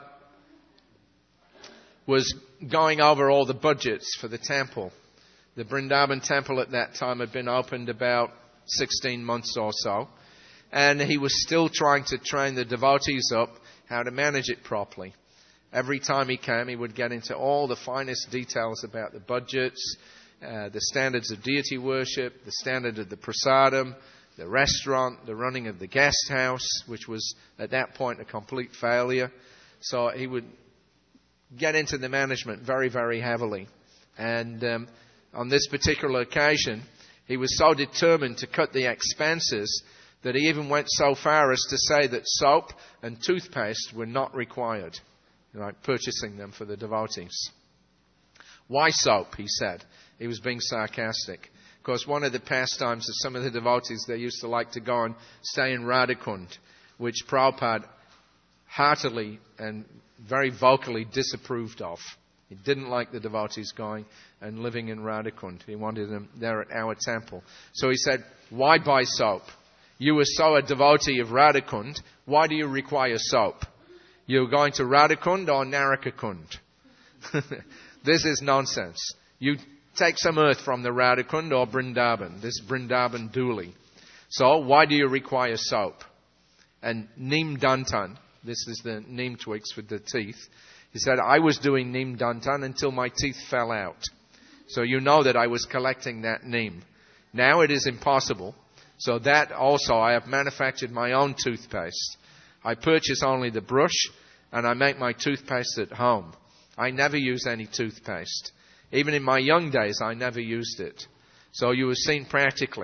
was going over all the budgets for the temple. The Vrindavan temple at that time had been opened about sixteen months or so. And he was still trying to train the devotees up how to manage it properly. Every time he came, he would get into all the finest details about the budgets, uh, the standards of deity worship, the standard of the prasadam, the restaurant, the running of the guest house, which was at that point a complete failure. So he would get into the management very, very heavily. And um, on this particular occasion, he was so determined to cut the expenses that he even went so far as to say that soap and toothpaste were not required. Like purchasing them for the devotees. Why soap, he said. He was being sarcastic. Of course, one of the pastimes of some of the devotees, they used to like to go and stay in Radhakund, which Prabhupada heartily and very vocally disapproved of. He didn't like the devotees going and living in Radhakund. He wanted them there at our temple. So he said, why buy soap? You are so a devotee of Radhakund, why do you require soap? You're going to Radhakund or Narakakund. This is nonsense. You take some earth from the Radhakund or Vrindavan, this Vrindavan Dooli. So why do you require soap? And Neem Dantan, this is the neem twigs for the teeth. He said, I was doing Neem Dantan until my teeth fell out. So you know that I was collecting that neem. Now it is impossible. So that also I have manufactured my own toothpaste. I purchase only the brush, and I make my toothpaste at home. I never use any toothpaste. Even in my young days, I never used it. So you have seen practically,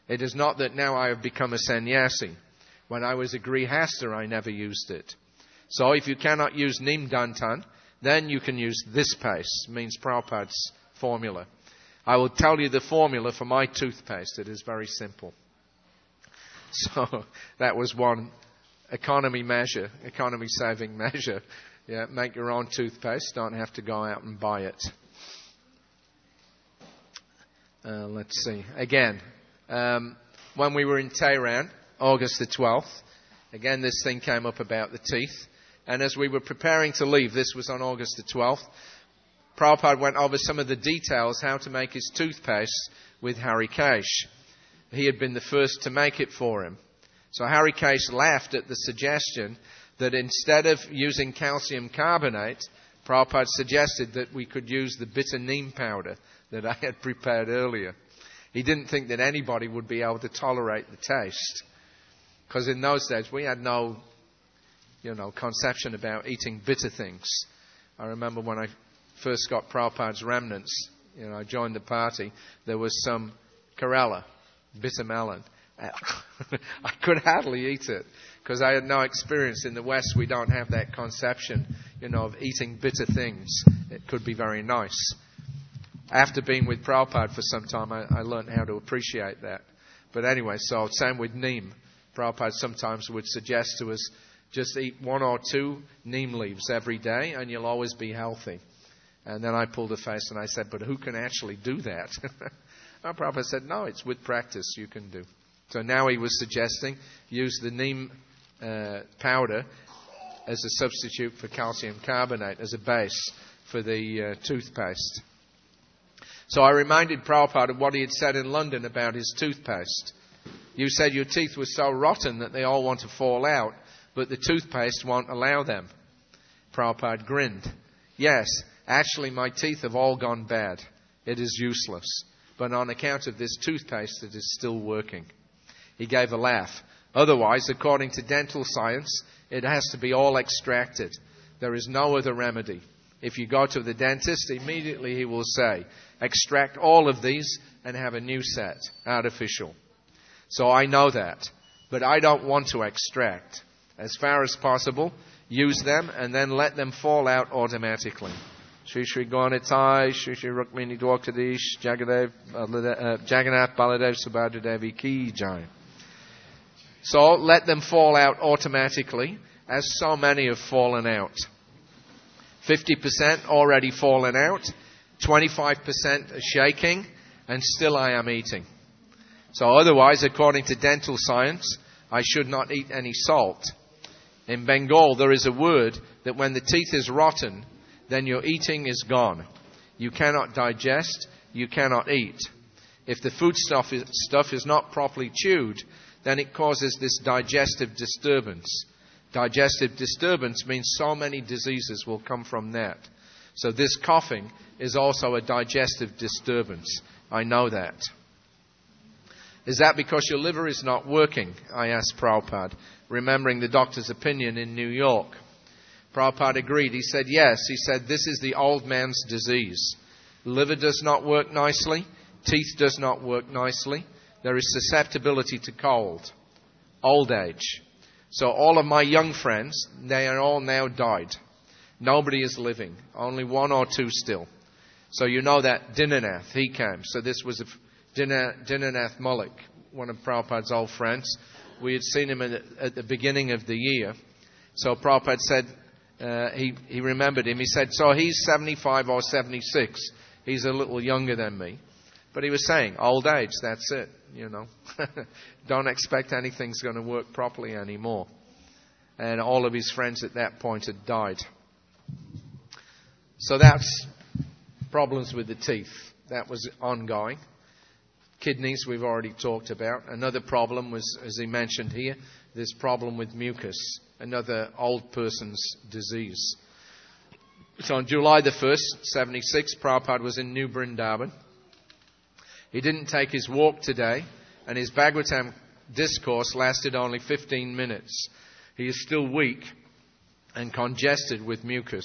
It is not that now I have become a sannyasi. When I was a grihasta, I never used it. So if you cannot use Neem Dantan, then you can use this paste, means Prabhupada's formula. I will tell you the formula for my toothpaste. It is very simple. So that was one economy measure, economy saving measure. Yeah, make your own toothpaste. Don't have to go out and buy it. Uh, let's see. Again, um, when we were in Tehran, August the twelfth, again this thing came up about the teeth. And as we were preparing to leave, this was on August the twelfth, Prabhupada went over some of the details how to make his toothpaste with Harikesh. He had been the first to make it for him. So Harikesh laughed at the suggestion that instead of using calcium carbonate, Prabhupada suggested that we could use the bitter neem powder that I had prepared earlier. He didn't think that anybody would be able to tolerate the taste. Because in those days we had no, you know, conception about eating bitter things. I remember when I first got Prabhupada's remnants, you know, I joined the party, there was some Kerala, bitter melon. I could hardly eat it because I had no experience. In the West, we don't have that conception, you know, of eating bitter things. It could be very nice. After being with Prabhupada for some time, I, I learned how to appreciate that. But anyway, so same with neem. Prabhupada sometimes would suggest to us, just eat one or two neem leaves every day and you'll always be healthy. And then I pulled a face and I said, but who can actually do that? And Prabhupada said, no, it's with practice you can do. So now he was suggesting use the neem uh, powder as a substitute for calcium carbonate, as a base for the uh, toothpaste. So I reminded Prabhupada of what he had said in London about his toothpaste. You said your teeth were so rotten that they all want to fall out, but the toothpaste won't allow them. Prabhupada grinned. Yes, actually my teeth have all gone bad. It is useless. But on account of this toothpaste, it is still working. He gave a laugh. Otherwise, according to dental science, it has to be all extracted. There is no other remedy. If you go to the dentist, immediately he will say, extract all of these and have a new set, artificial. So I know that, but I don't want to extract. As far as possible, use them and then let them fall out automatically. Shri Shri Gaunitai, Shri Shri Rukmini Dwakadish, Jagadev, uh, Jagannath Baladev Subhadra Ki Jai. So let them fall out automatically, as so many have fallen out. fifty percent already fallen out, twenty-five percent are shaking, and still I am eating. So otherwise, according to dental science, I should not eat any salt. In Bengal, there is a word that when the teeth is rotten, then your eating is gone. You cannot digest, you cannot eat. If the food stuff is, stuff is not properly chewed, then it causes this digestive disturbance. Digestive disturbance means so many diseases will come from that. So this coughing is also a digestive disturbance. I know that. Is that because your liver is not working? I asked Prabhupada, remembering the doctor's opinion in New York. Prabhupada agreed. He said, yes. He said, this is the old man's disease. Liver does not work nicely. Teeth does not work nicely. There is susceptibility to cold. Old age. So all of my young friends, they are all now died. Nobody is living. Only one or two still. So you know that Dinanath, he came. So this was a Dinanath Mullik, one of Prabhupada's old friends. We had seen him at the beginning of the year. So Prabhupada said, uh, he, he remembered him. He said, so he's seventy-five or seventy-six. He's a little younger than me. But he was saying, old age, that's it, you know. Don't expect anything's going to work properly anymore. And all of his friends at that point had died. So that's problems with the teeth. That was ongoing. Kidneys we've already talked about. Another problem was, as he mentioned here, this problem with mucus. Another old person's disease. So on July the first, seventy-six, Prabhupada was in New Vrindavan. He didn't take his walk today, and his Bhagavatam discourse lasted only fifteen minutes. He is still weak and congested with mucus.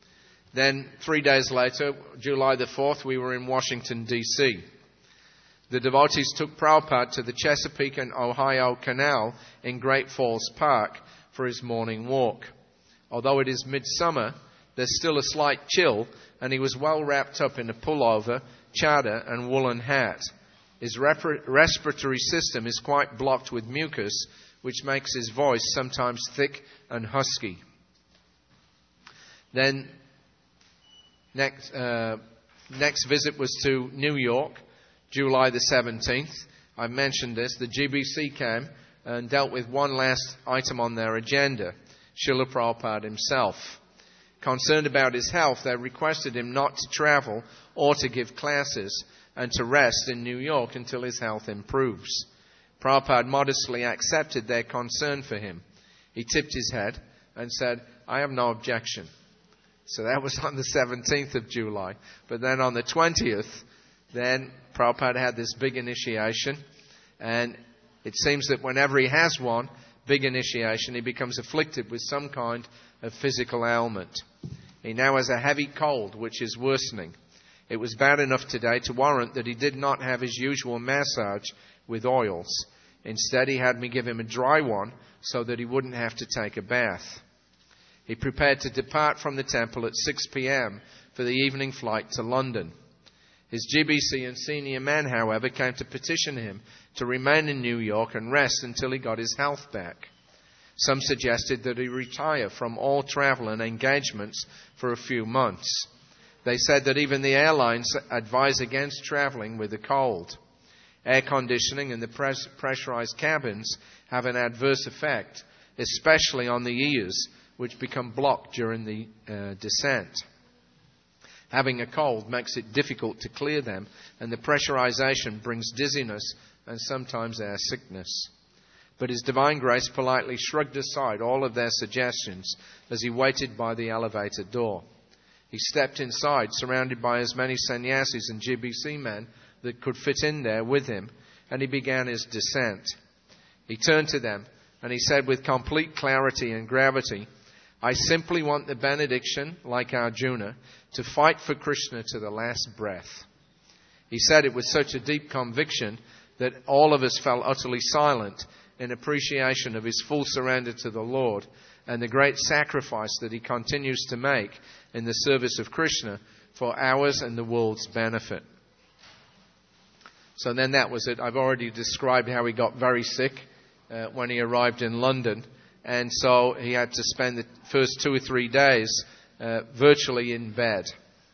Then, three days later, July the fourth, we were in Washington, D C the devotees took Prabhupada to the Chesapeake and Ohio Canal in Great Falls Park for his morning walk. Although it is midsummer, there's still a slight chill, and he was well wrapped up in a pullover, chador, and woolen hat. His rep- respiratory system is quite blocked with mucus, which makes his voice sometimes thick and husky. Then, next, uh, next visit was to New York, July the seventeenth. I mentioned this. The G B C came and dealt with one last item on their agenda, Srila Prabhupada himself. Concerned about his health, they requested him not to travel or to give classes and to rest in New York until his health improves. Prabhupada modestly accepted their concern for him. He tipped his head and said, "I have no objection." So that was on the seventeenth of July. But then on the twentieth, then Prabhupada had this big initiation. And it seems that whenever he has one big initiation, he becomes afflicted with some kind of physical ailment. He now has a heavy cold, which is worsening. It was bad enough today to warrant that he did not have his usual massage with oils. Instead, he had me give him a dry one so that he wouldn't have to take a bath. He prepared to depart from the temple at six p.m. for the evening flight to London. His G B C and senior men, however, came to petition him to remain in New York and rest until he got his health back. Some suggested that he retire from all travel and engagements for a few months. They said that even the airlines advise against traveling with a cold. Air conditioning and the pres- pressurized cabins have an adverse effect, especially on the ears, which become blocked during the uh, descent. Having a cold makes it difficult to clear them, and the pressurization brings dizziness and sometimes air sickness. But His Divine Grace politely shrugged aside all of their suggestions as he waited by the elevator door. He stepped inside, surrounded by as many sannyasis and G B C men that could fit in there with him, and he began his descent. He turned to them, and he said with complete clarity and gravity, "I simply want the benediction, like Arjuna, to fight for Krishna to the last breath." He said it with such a deep conviction that all of us fell utterly silent in appreciation of his full surrender to the Lord and the great sacrifice that he continues to make in the service of Krishna for ours and the world's benefit. So then that was it. I've already described how he got very sick uh, when he arrived in London. And so he had to spend the first two or three days uh, virtually in bed.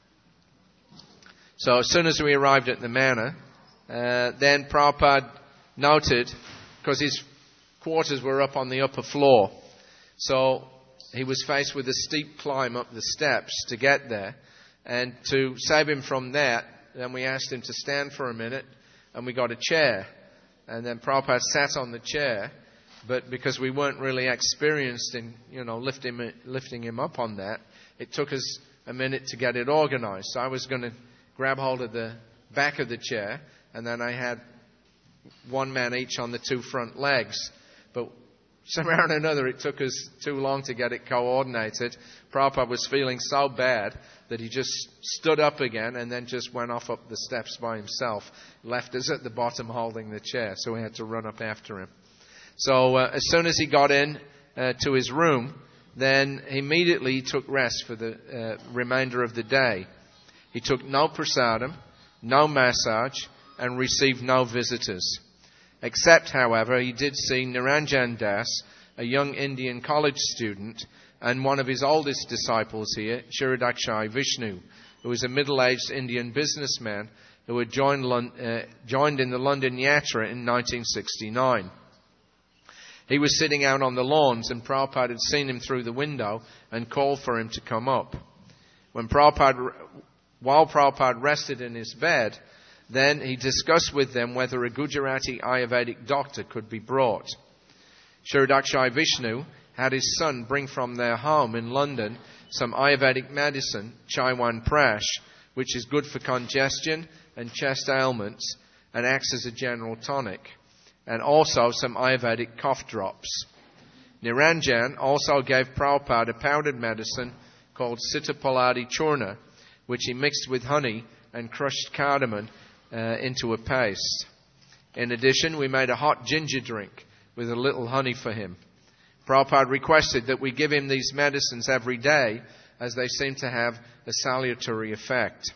So as soon as we arrived at the manor, uh, then Prabhupada noted, because his quarters were up on the upper floor, so he was faced with a steep climb up the steps to get there. And to save him from that, then we asked him to stand for a minute, and we got a chair. And then Prabhupada sat on the chair. But because we weren't really experienced in, you know, lifting, lifting him up on that, it took us a minute to get it organized. So I was going to grab hold of the back of the chair, and then I had one man each on the two front legs. But somehow or another, it took us too long to get it coordinated. Prabhupada was feeling so bad that he just stood up again and then just went off up the steps by himself, left us at the bottom holding the chair. So we had to run up after him. So uh, as soon as he got in uh, to his room, then immediately he took rest for the uh, remainder of the day. He took no prasadam, no massage, and received no visitors. Except, however, he did see Niranjan Das, a young Indian college student, and one of his oldest disciples here, Shiradakshay Vishnu, who was a middle-aged Indian businessman who had joined, uh, joined in the London Yatra in nineteen sixty-nine. He was sitting out on the lawns, and Prabhupada had seen him through the window and called for him to come up. When Prabhupada, while Prabhupada rested in his bed, then he discussed with them whether a Gujarati Ayurvedic doctor could be brought. Shiradakshay Vishnu had his son bring from their home in London some Ayurvedic medicine, Chaiwan Prash, which is good for congestion and chest ailments and acts as a general tonic, and also some Ayurvedic cough drops. Niranjan also gave Prabhupada a powdered medicine called Sitapaladi Churna, which he mixed with honey and crushed cardamom uh, into a paste. In addition, we made a hot ginger drink with a little honey for him. Prabhupada requested that we give him these medicines every day, as they seem to have a salutary effect.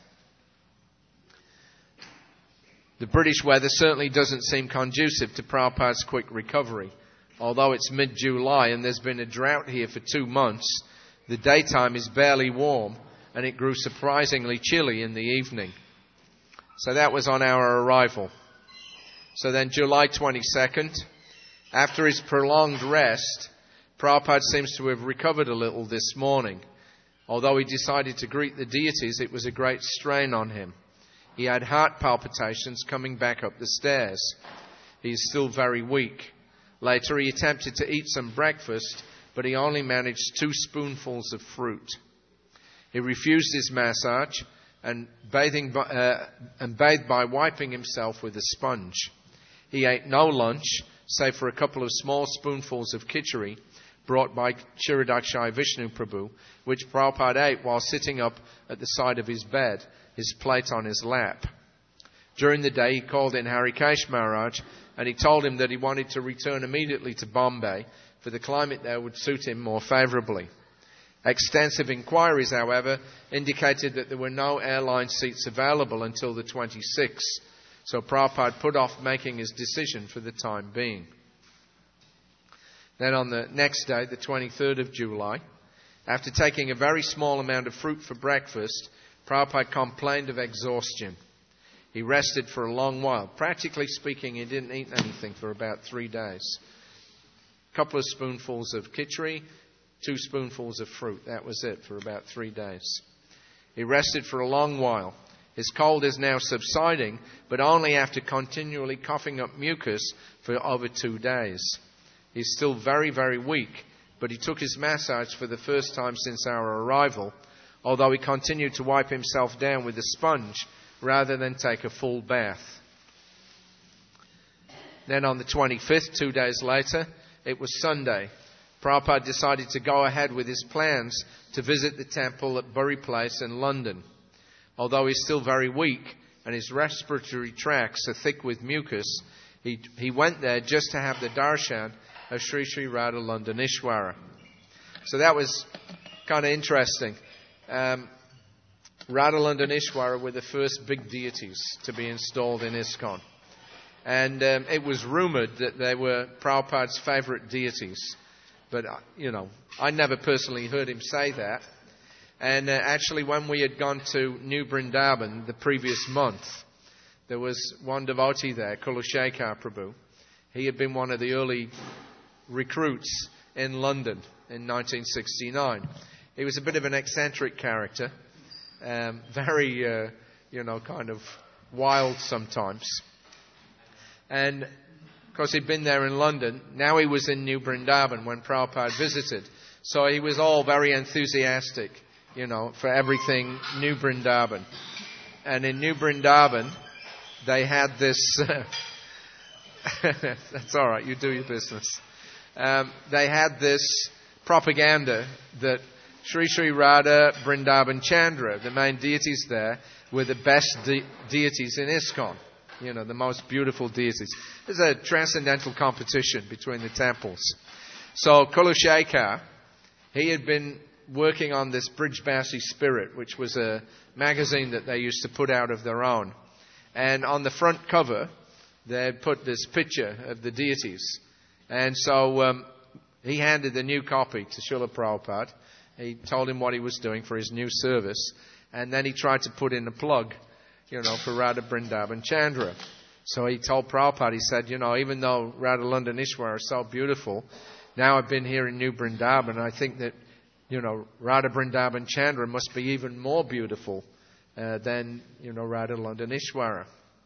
The British weather certainly doesn't seem conducive to Prabhupada's quick recovery. Although it's mid-July and there's been a drought here for two months, the daytime is barely warm and it grew surprisingly chilly in the evening. So that was on our arrival. So then July twenty-second, after his prolonged rest, Prabhupada seems to have recovered a little this morning. Although he decided to greet the deities, it was a great strain on him. He had heart palpitations coming back up the stairs. He is still very weak. Later, he attempted to eat some breakfast, but he only managed two spoonfuls of fruit. He refused his massage and, bathing by, uh, and bathed by wiping himself with a sponge. He ate no lunch, save for a couple of small spoonfuls of khichdi brought by Kshirodakshai Vishnu Prabhu, which Prabhupada ate while sitting up at the side of his bed, his plate on his lap. During the day, he called in Harikesh Maharaj, and he told him that he wanted to return immediately to Bombay, for the climate there would suit him more favourably. Extensive inquiries, however, indicated that there were no airline seats available until the twenty-sixth, so Prabhupada put off making his decision for the time being. Then on the next day, the twenty-third of July, after taking a very small amount of fruit for breakfast, Prabhupada complained of exhaustion. He rested for a long while. Practically speaking, he didn't eat anything for about three days. A couple of spoonfuls of khichdi, two spoonfuls of fruit. That was it for about three days. He rested for a long while. His cold is now subsiding, but only after continually coughing up mucus for over two days. He's still very, very weak, but he took his massage for the first time since our arrival, although he continued to wipe himself down with a sponge rather than take a full bath. Then on the twenty-fifth, two days later, it was Sunday. Prabhupada decided to go ahead with his plans to visit the temple at Bury Place in London. Although he's still very weak and his respiratory tracts are thick with mucus, he, he went there just to have the darshan of Sri Sri Radha Landanishwara. So that was kind of interesting. Um, Radha Landanishwara were the first big deities to be installed in ISKCON. And um, it was rumoured that they were Prabhupada's favourite deities. But, uh, you know, I never personally heard him say that. And uh, actually, when we had gone to New Vrindavan the previous month, there was one devotee there, Kulashekar Prabhu. He had been one of the early recruits in London in nineteen sixty-nine. He was a bit of an eccentric character, um, very, uh, you know, kind of wild sometimes. And, of course, he'd been there in London. Now he was in New Vrindavan when Prabhupada visited. So he was all very enthusiastic, you know, for everything New Vrindavan. And in New Vrindavan, they had this... That's all right, you do your business. Um, they had this propaganda that Sri Sri Radha, Vrindavan Chandra, the main deities there, were the best de- deities in ISKCON. You know, the most beautiful deities. There's a transcendental competition between the temples. So Kulashekar, he had been working on this Brijbasi Spirit, which was a magazine that they used to put out of their own. And on the front cover, they had put this picture of the deities. And so um, he handed the new copy to Srila Prabhupada. He told him what he was doing for his new service. And then he tried to put in a plug, you know, for Radha Vrindavan Chandra. So he told Prabhupada, he said, you know, even though Radha Landanishwara is so beautiful, now I've been here in New Vrindavan, I think that, you know, Radha Vrindavan Chandra must be even more beautiful uh, than, you know, Radha Landanishwara.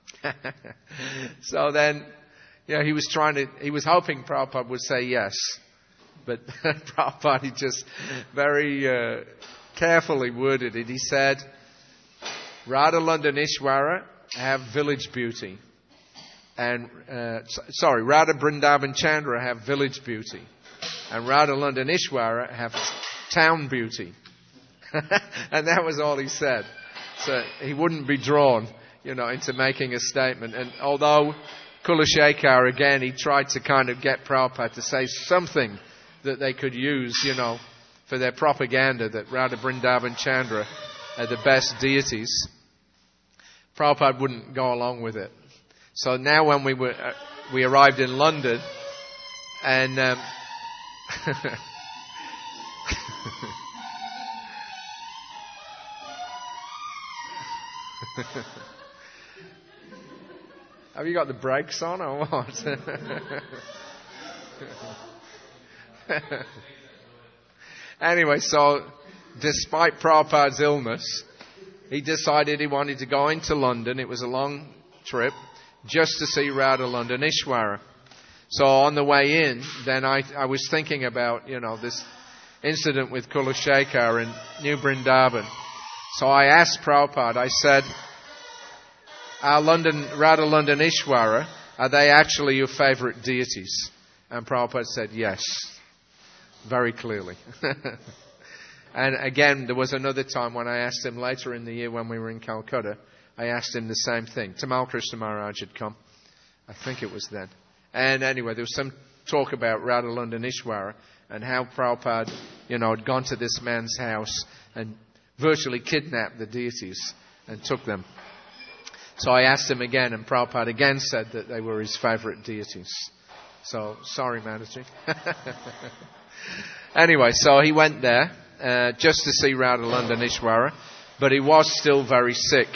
So then, you know, he was trying to, he was hoping Prabhupada would say yes. But Prabhupada, he just very uh, carefully worded it. He said, Radha Landanishwara have village beauty. And, uh, sorry, Radha Vrindavan Chandra have village beauty. And Radha Landanishwara have town beauty. And that was all he said. So he wouldn't be drawn, you know, into making a statement. And although Kula Shaker, again, he tried to kind of get Prabhupada to say something that they could use, you know, for their propaganda, that Radha Vrindavan Chandra are the best deities, Prabhupada wouldn't go along with it. So now when we were uh, we arrived in London, and um, have you got the brakes on or what? Anyway, so despite Prabhupada's illness, he decided he wanted to go into London. It was a long trip, just to see Radha Lundanishwara. So on the way in, then I, I was thinking about, you know, this incident with Kula Shaker in New Vrindavan. So I asked Prabhupada, I said, are London, Radha Lundanishwara, are they actually your favorite deities? And Prabhupada said, yes, very clearly. And again, there was another time when I asked him later in the year when we were in Calcutta, I asked him the same thing. Tamal Krishna Maharaj had come. I think it was then. And anyway, there was some talk about Radha Lundanishwara and how Prabhupada, you know, had gone to this man's house and virtually kidnapped the deities and took them. So I asked him again, and Prabhupada again said that they were his favorite deities. So, sorry, Mataji. Anyway, so he went there uh, just to see Radha Lundanishwara, but he was still very sick.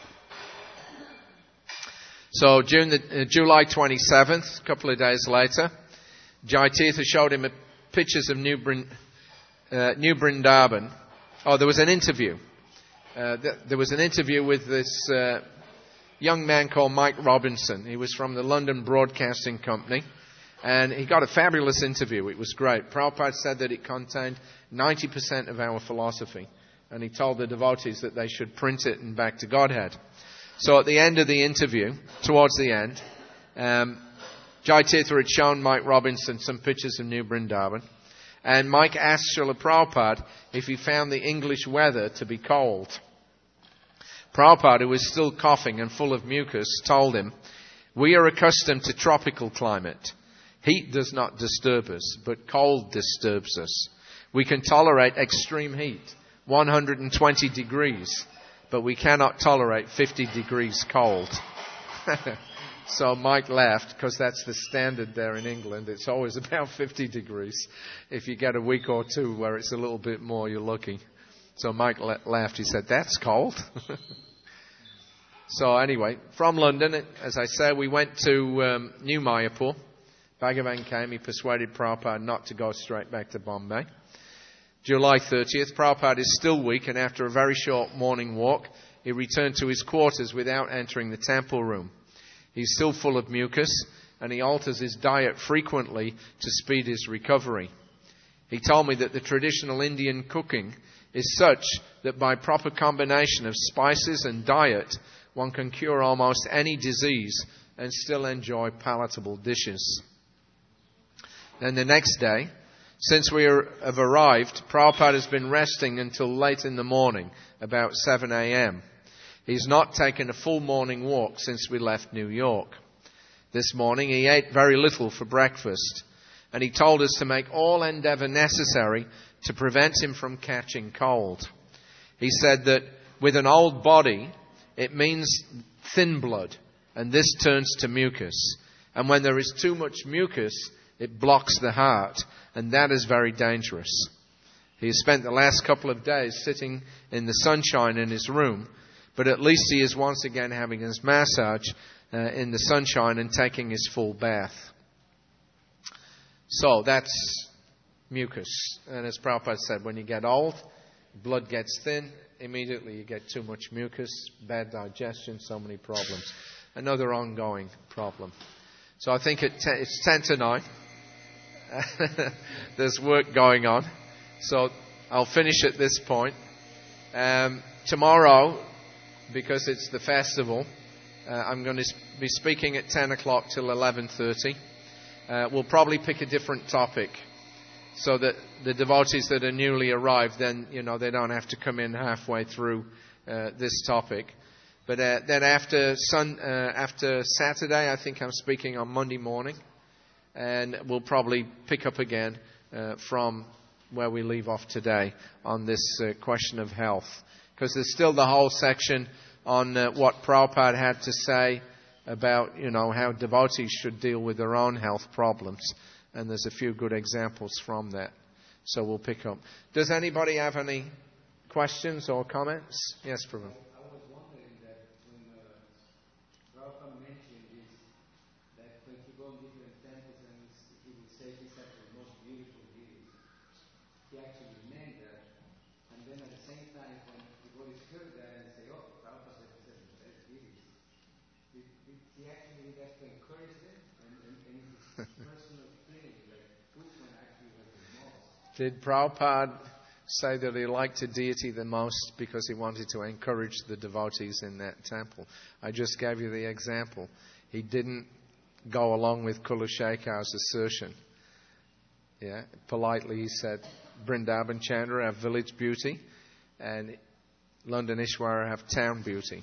So June the, uh, July twenty-seventh, a couple of days later, Jai Tirtha showed him pictures of New, Brind- uh, New Vrindavan. Oh, there was an interview. Uh, th- there was an interview with this uh, young man called Mike Robinson. He was from the London Broadcasting Company. And he got a fabulous interview. It was great. Prabhupada said that it contained ninety percent of our philosophy. And he told the devotees that they should print it and back to Godhead. So at the end of the interview, towards the end, um, Jai Tirtha had shown Mike Robinson some pictures of New Vrindavan. And Mike asked Srila Prabhupada if he found the English weather to be cold. Prabhupada, who was still coughing and full of mucus, told him, we are accustomed to tropical climate. Heat does not disturb us, but cold disturbs us. We can tolerate extreme heat, one hundred twenty degrees, but we cannot tolerate fifty degrees cold. So Mike laughed, because that's the standard there in England. It's always about fifty degrees. If you get a week or two where it's a little bit more, you're lucky. So Mike la- laughed. He said, that's cold. So anyway, from London, as I said, we went to um, New Mayapur. Bhagavan came, he persuaded Prabhupada not to go straight back to Bombay. July thirtieth, Prabhupada is still weak, and after a very short morning walk, he returned to his quarters without entering the temple room. He's still full of mucus, and he alters his diet frequently to speed his recovery. He told me that the traditional Indian cooking is such that by proper combination of spices and diet, one can cure almost any disease and still enjoy palatable dishes. Then the next day, since we are, have arrived, Prabhupada has been resting until late in the morning, about seven a.m. He's not taken a full morning walk since we left New York. This morning he ate very little for breakfast, and he told us to make all endeavour necessary to prevent him from catching cold. He said that with an old body, it means thin blood, and this turns to mucus. And when there is too much mucus, it blocks the heart, and that is very dangerous. He has spent the last couple of days sitting in the sunshine in his room, but at least he is once again having his massage uh, in the sunshine and taking his full bath. So that's mucus. And as Prabhupada said, when you get old, blood gets thin, immediately you get too much mucus, bad digestion, so many problems. Another ongoing problem. So I think it te- it's ten to nine. There's work going on. So I'll finish at this point. Um, tomorrow, because it's the festival, uh, I'm going to be speaking at ten o'clock till eleven thirty. Uh, we'll probably pick a different topic so that the devotees that are newly arrived, then, you know, they don't have to come in halfway through uh, this topic. But uh, then after sun, uh, after Saturday, I think I'm speaking on Monday morning, and we'll probably pick up again uh, from where we leave off today on this uh, question of health. Because there's still the whole section on uh, what Prabhupada had to say about, you know, how devotees should deal with their own health problems. And there's a few good examples from that. So we'll pick up. Does anybody have any questions or comments? Yes, Prabhu. Did Prabhupada say that he liked a deity the most because he wanted to encourage the devotees in that temple? I just gave you the example. He didn't go along with Kulashekhar's assertion. Yeah, politely he said, Vrindavan Chandra have village beauty and London Ishwara have town beauty.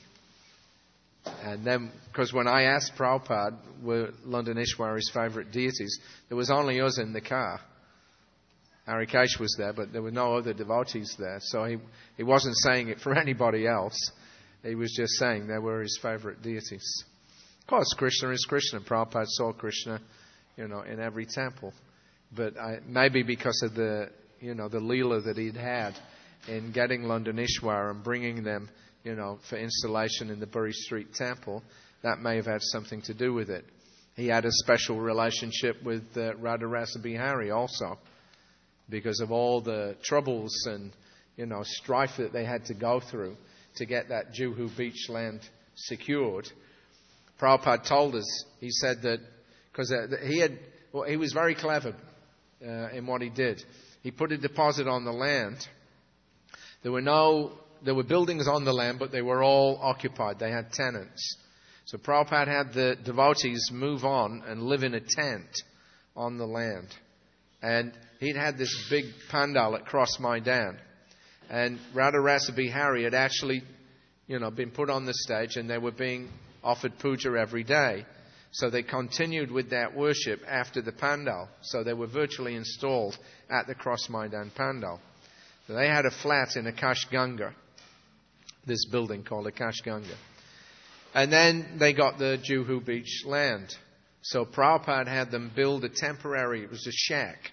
And then, because when I asked Prabhupada were London Ishwara's favourite deities, there was only us in the car. Harikesh was there, but there were no other devotees there. So he, he wasn't saying it for anybody else. He was just saying they were his favourite deities. Of course, Krishna is Krishna. Prabhupada saw Krishna, you know, in every temple. But I, maybe because of the, you know, the leela that he'd had in getting London Ishwara and bringing them, you know, for installation in the Bury Street Temple, that may have had something to do with it. He had a special relationship with uh, Radharasa Bihari also, because of all the troubles and, you know, strife that they had to go through to get that Juhu Beach land secured. Prabhupada told us, he said that, because he had, well, he was very clever uh, in what he did. He put a deposit on the land. There were no, there were buildings on the land, but they were all occupied. They had tenants. So Prabhupada had the devotees move on and live in a tent on the land. And he'd had this big pandal at Cross Maidan. And Radharasa Bihari had actually, you know, been put on the stage and they were being offered puja every day. So they continued with that worship after the pandal. So they were virtually installed at the Cross Maidan pandal. So they had a flat in Akash Ganga, this building called Akash Ganga. And then they got the Juhu Beach land. So Prabhupada had them build a temporary, it was a shack.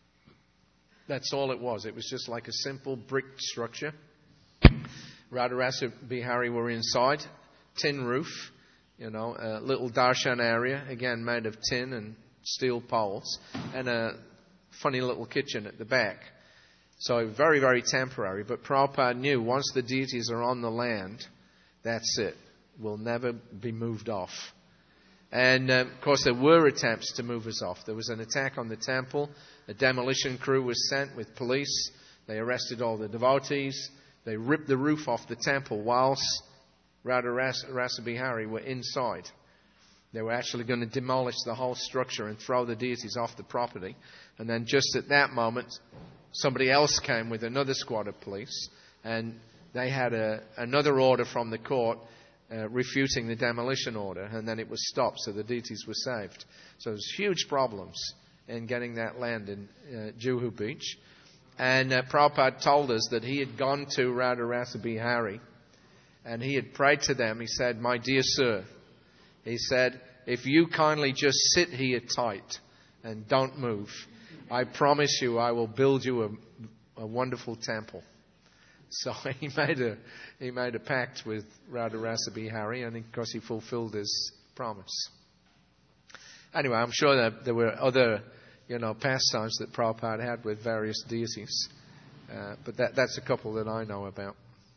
That's all it was. It was just like a simple brick structure. Radharasa Bihari were inside, tin roof, you know, a little darshan area, again made of tin and steel poles, and a funny little kitchen at the back. So very, very temporary. But Prabhupada knew once the deities are on the land, that's it. Will never be moved off. And, um, of course, there were attempts to move us off. There was an attack on the temple. A demolition crew was sent with police. They arrested all the devotees. They ripped the roof off the temple whilst Radharasa Bihari were inside. They were actually going to demolish the whole structure and throw the deities off the property. And then just at that moment, somebody else came with another squad of police. And they had a, another order from the court Uh, refuting the demolition order, and then it was stopped, so the deities were saved. So there was huge problems in getting that land in uh, Juhu Beach. And uh, Prabhupada told us that he had gone to Radharasa Bihari, and he had prayed to them. He said, "My dear sir," he said, "if you kindly just sit here tight and don't move, I promise you I will build you a, a wonderful temple." So he made a he made a pact with Radharasa Bihari, and of course he fulfilled his promise. Anyway, I'm sure that there were other, you know, pastimes that Prabhupada had with various deities, uh, but that that's a couple that I know about.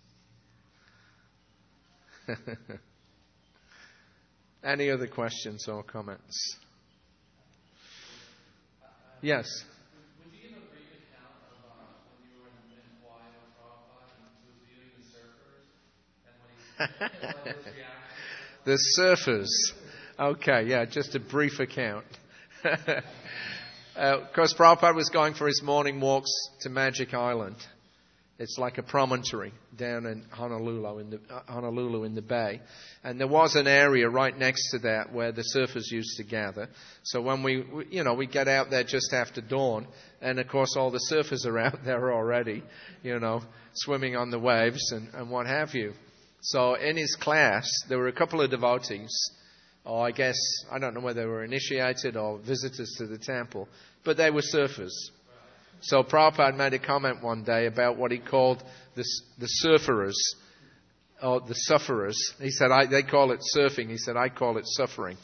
Any other questions or comments? Yes. The surfers. Okay, yeah, just a brief account. uh, of course, Prabhupada was going for his morning walks to Magic Island. It's like a promontory down in Honolulu in the uh, Honolulu in the bay, and there was an area right next to that where the surfers used to gather. So when we, we you know, we get out there just after dawn, and of course all the surfers are out there already, you know, swimming on the waves and, and what have you. So in his class, there were a couple of devotees, or I guess I don't know whether they were initiated or visitors to the temple, but they were surfers. So Prabhupada made a comment one day about what he called the, the surferers, or the sufferers. He said, I, they call it surfing. He said, I call it suffering.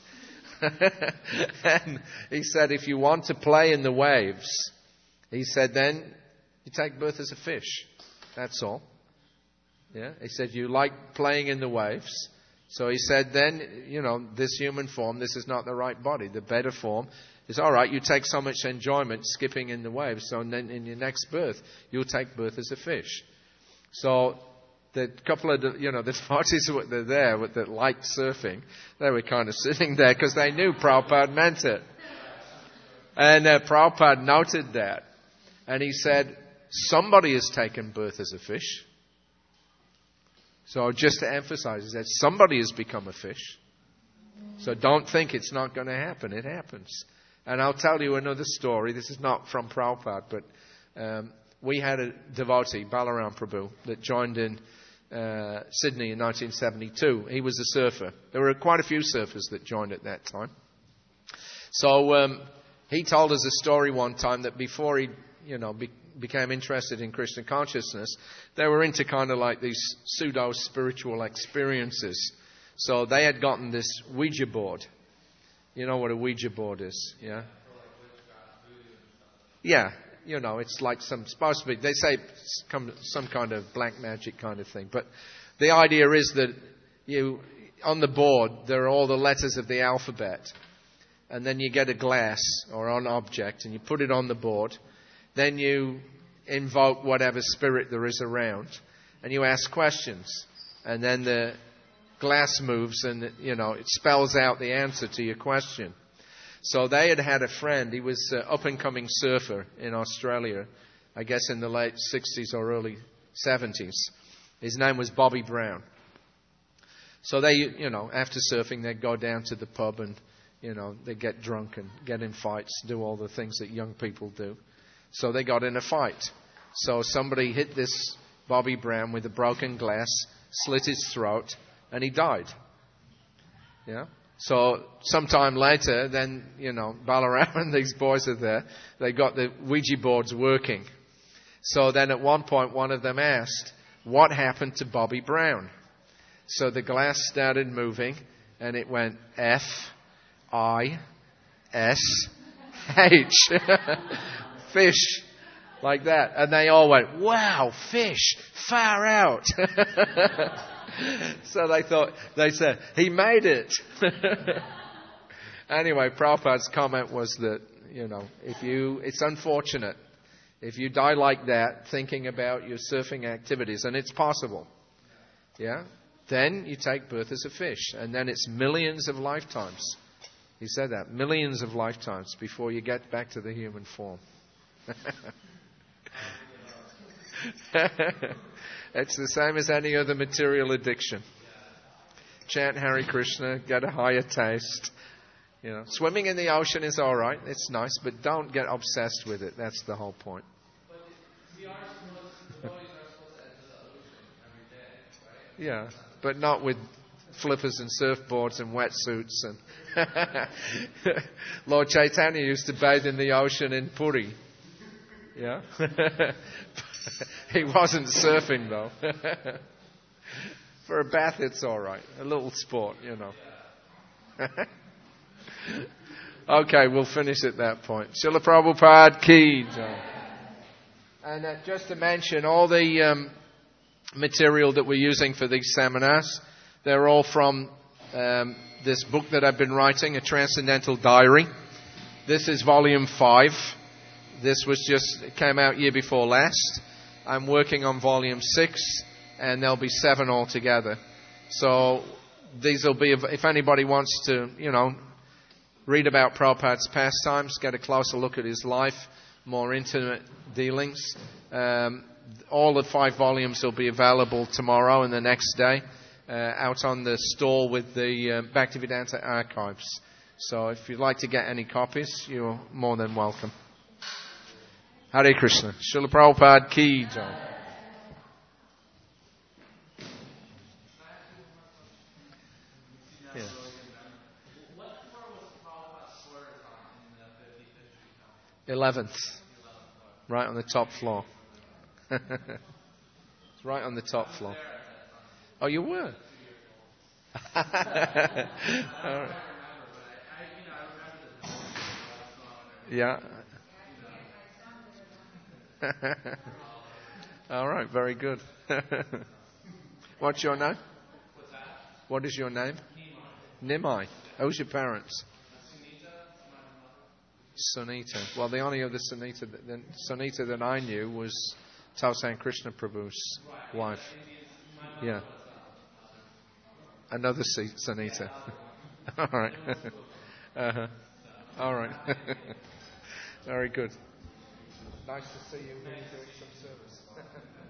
And he said, if you want to play in the waves, he said, then you take birth as a fish. That's all. Yeah. He said, you like playing in the waves. So he said, then, you know, this human form, this is not the right body. The better form is, all right, you take so much enjoyment skipping in the waves, so then in your next birth, you'll take birth as a fish. So the couple of, you know, the devotees that were there that liked surfing, they were kind of sitting there because they knew Prabhupada meant it. And uh, Prabhupada noted that. And he said, somebody has taken birth as a fish. So just to emphasize, he said, somebody has become a fish. So don't think it's not going to happen. It happens. And I'll tell you another story. This is not from Prabhupada, but um, we had a devotee, Balaram Prabhu, that joined in uh, Sydney in nineteen seventy-two. He was a surfer. There were quite a few surfers that joined at that time. So um, he told us a story one time that before he, you know, be, became interested in Krishna consciousness, they were into kind of like these pseudo-spiritual experiences. So they had gotten this Ouija board. You know what a Ouija board is, yeah? Yeah, you know, it's like some, supposed to be, they say some, some kind of black magic kind of thing. But the idea is that you, on the board, there are all the letters of the alphabet. And then you get a glass or an object and you put it on the board. Then you invoke whatever spirit there is around. And you ask questions. And then the glass moves and, you know, it spells out the answer to your question. So they had had a friend. He was an up-and-coming surfer in Australia, I guess in the late sixties or early seventies. His name was Bobby Brown. So they, you know, after surfing, they'd go down to the pub and, you know, they'd get drunk and get in fights, do all the things that young people do. So they got in a fight. So somebody hit this Bobby Brown with a broken glass, slit his throat, and he died. Yeah. So sometime later, then, you know, Balaram and these boys are there. They got the Ouija boards working. So then at one point, one of them asked, what happened to Bobby Brown? So the glass started moving, and it went F, I, S, H. Fish. Like that. And they all went, wow, fish, far out. So they thought, they said, he made it. Anyway, Prabhupada's comment was that, you know, if you, it's unfortunate. If you die like that, thinking about your surfing activities, and it's possible, yeah, then you take birth as a fish. And then it's millions of lifetimes. He said that, millions of lifetimes before you get back to the human form. It's the same as any other material addiction. Chant Hare Krishna, get a higher taste. You know, swimming in the ocean is all right. It's nice, but don't get obsessed with it. That's the whole point. But we are supposed, the bodies are supposed to enter the ocean every day, right? Yeah, but not with flippers and surfboards and wetsuits. And Lord Chaitanya used to bathe in the ocean in Puri. Yeah. He wasn't surfing, though. For a bath, it's all right. A little sport, you know. Okay, we'll finish at that point. Srila Prabhupada ki jai. And uh, just to mention, all the um, material that we're using for these seminars, they're all from um, this book that I've been writing, A Transcendental Diary. This is volume five. This was just, it came out year before last. I'm working on volume six, and there'll be seven altogether. So these will be, if anybody wants to, you know, read about Prabhupada's pastimes, get a closer look at his life, more intimate dealings, um, all the five volumes will be available tomorrow and the next day uh, out on the stall with the uh, Bhaktivedanta Archives. So if you'd like to get any copies, you're more than welcome. Hare Krishna. Srila Prabhupada Ki Jai. Yeah. Eleventh. Right on the top floor. It's right on the top floor. Oh, you were? All right. Yeah. All right, very good. What's your name? What is your name? Nimai. Who's your parents? Sunita. Well, the only other Sunita that, the Sunita that I knew was Tausan Krishna Prabhu's wife. Yeah. Another Sunita. All right. Uh-huh. All right. Very good. Nice to see you doing some service.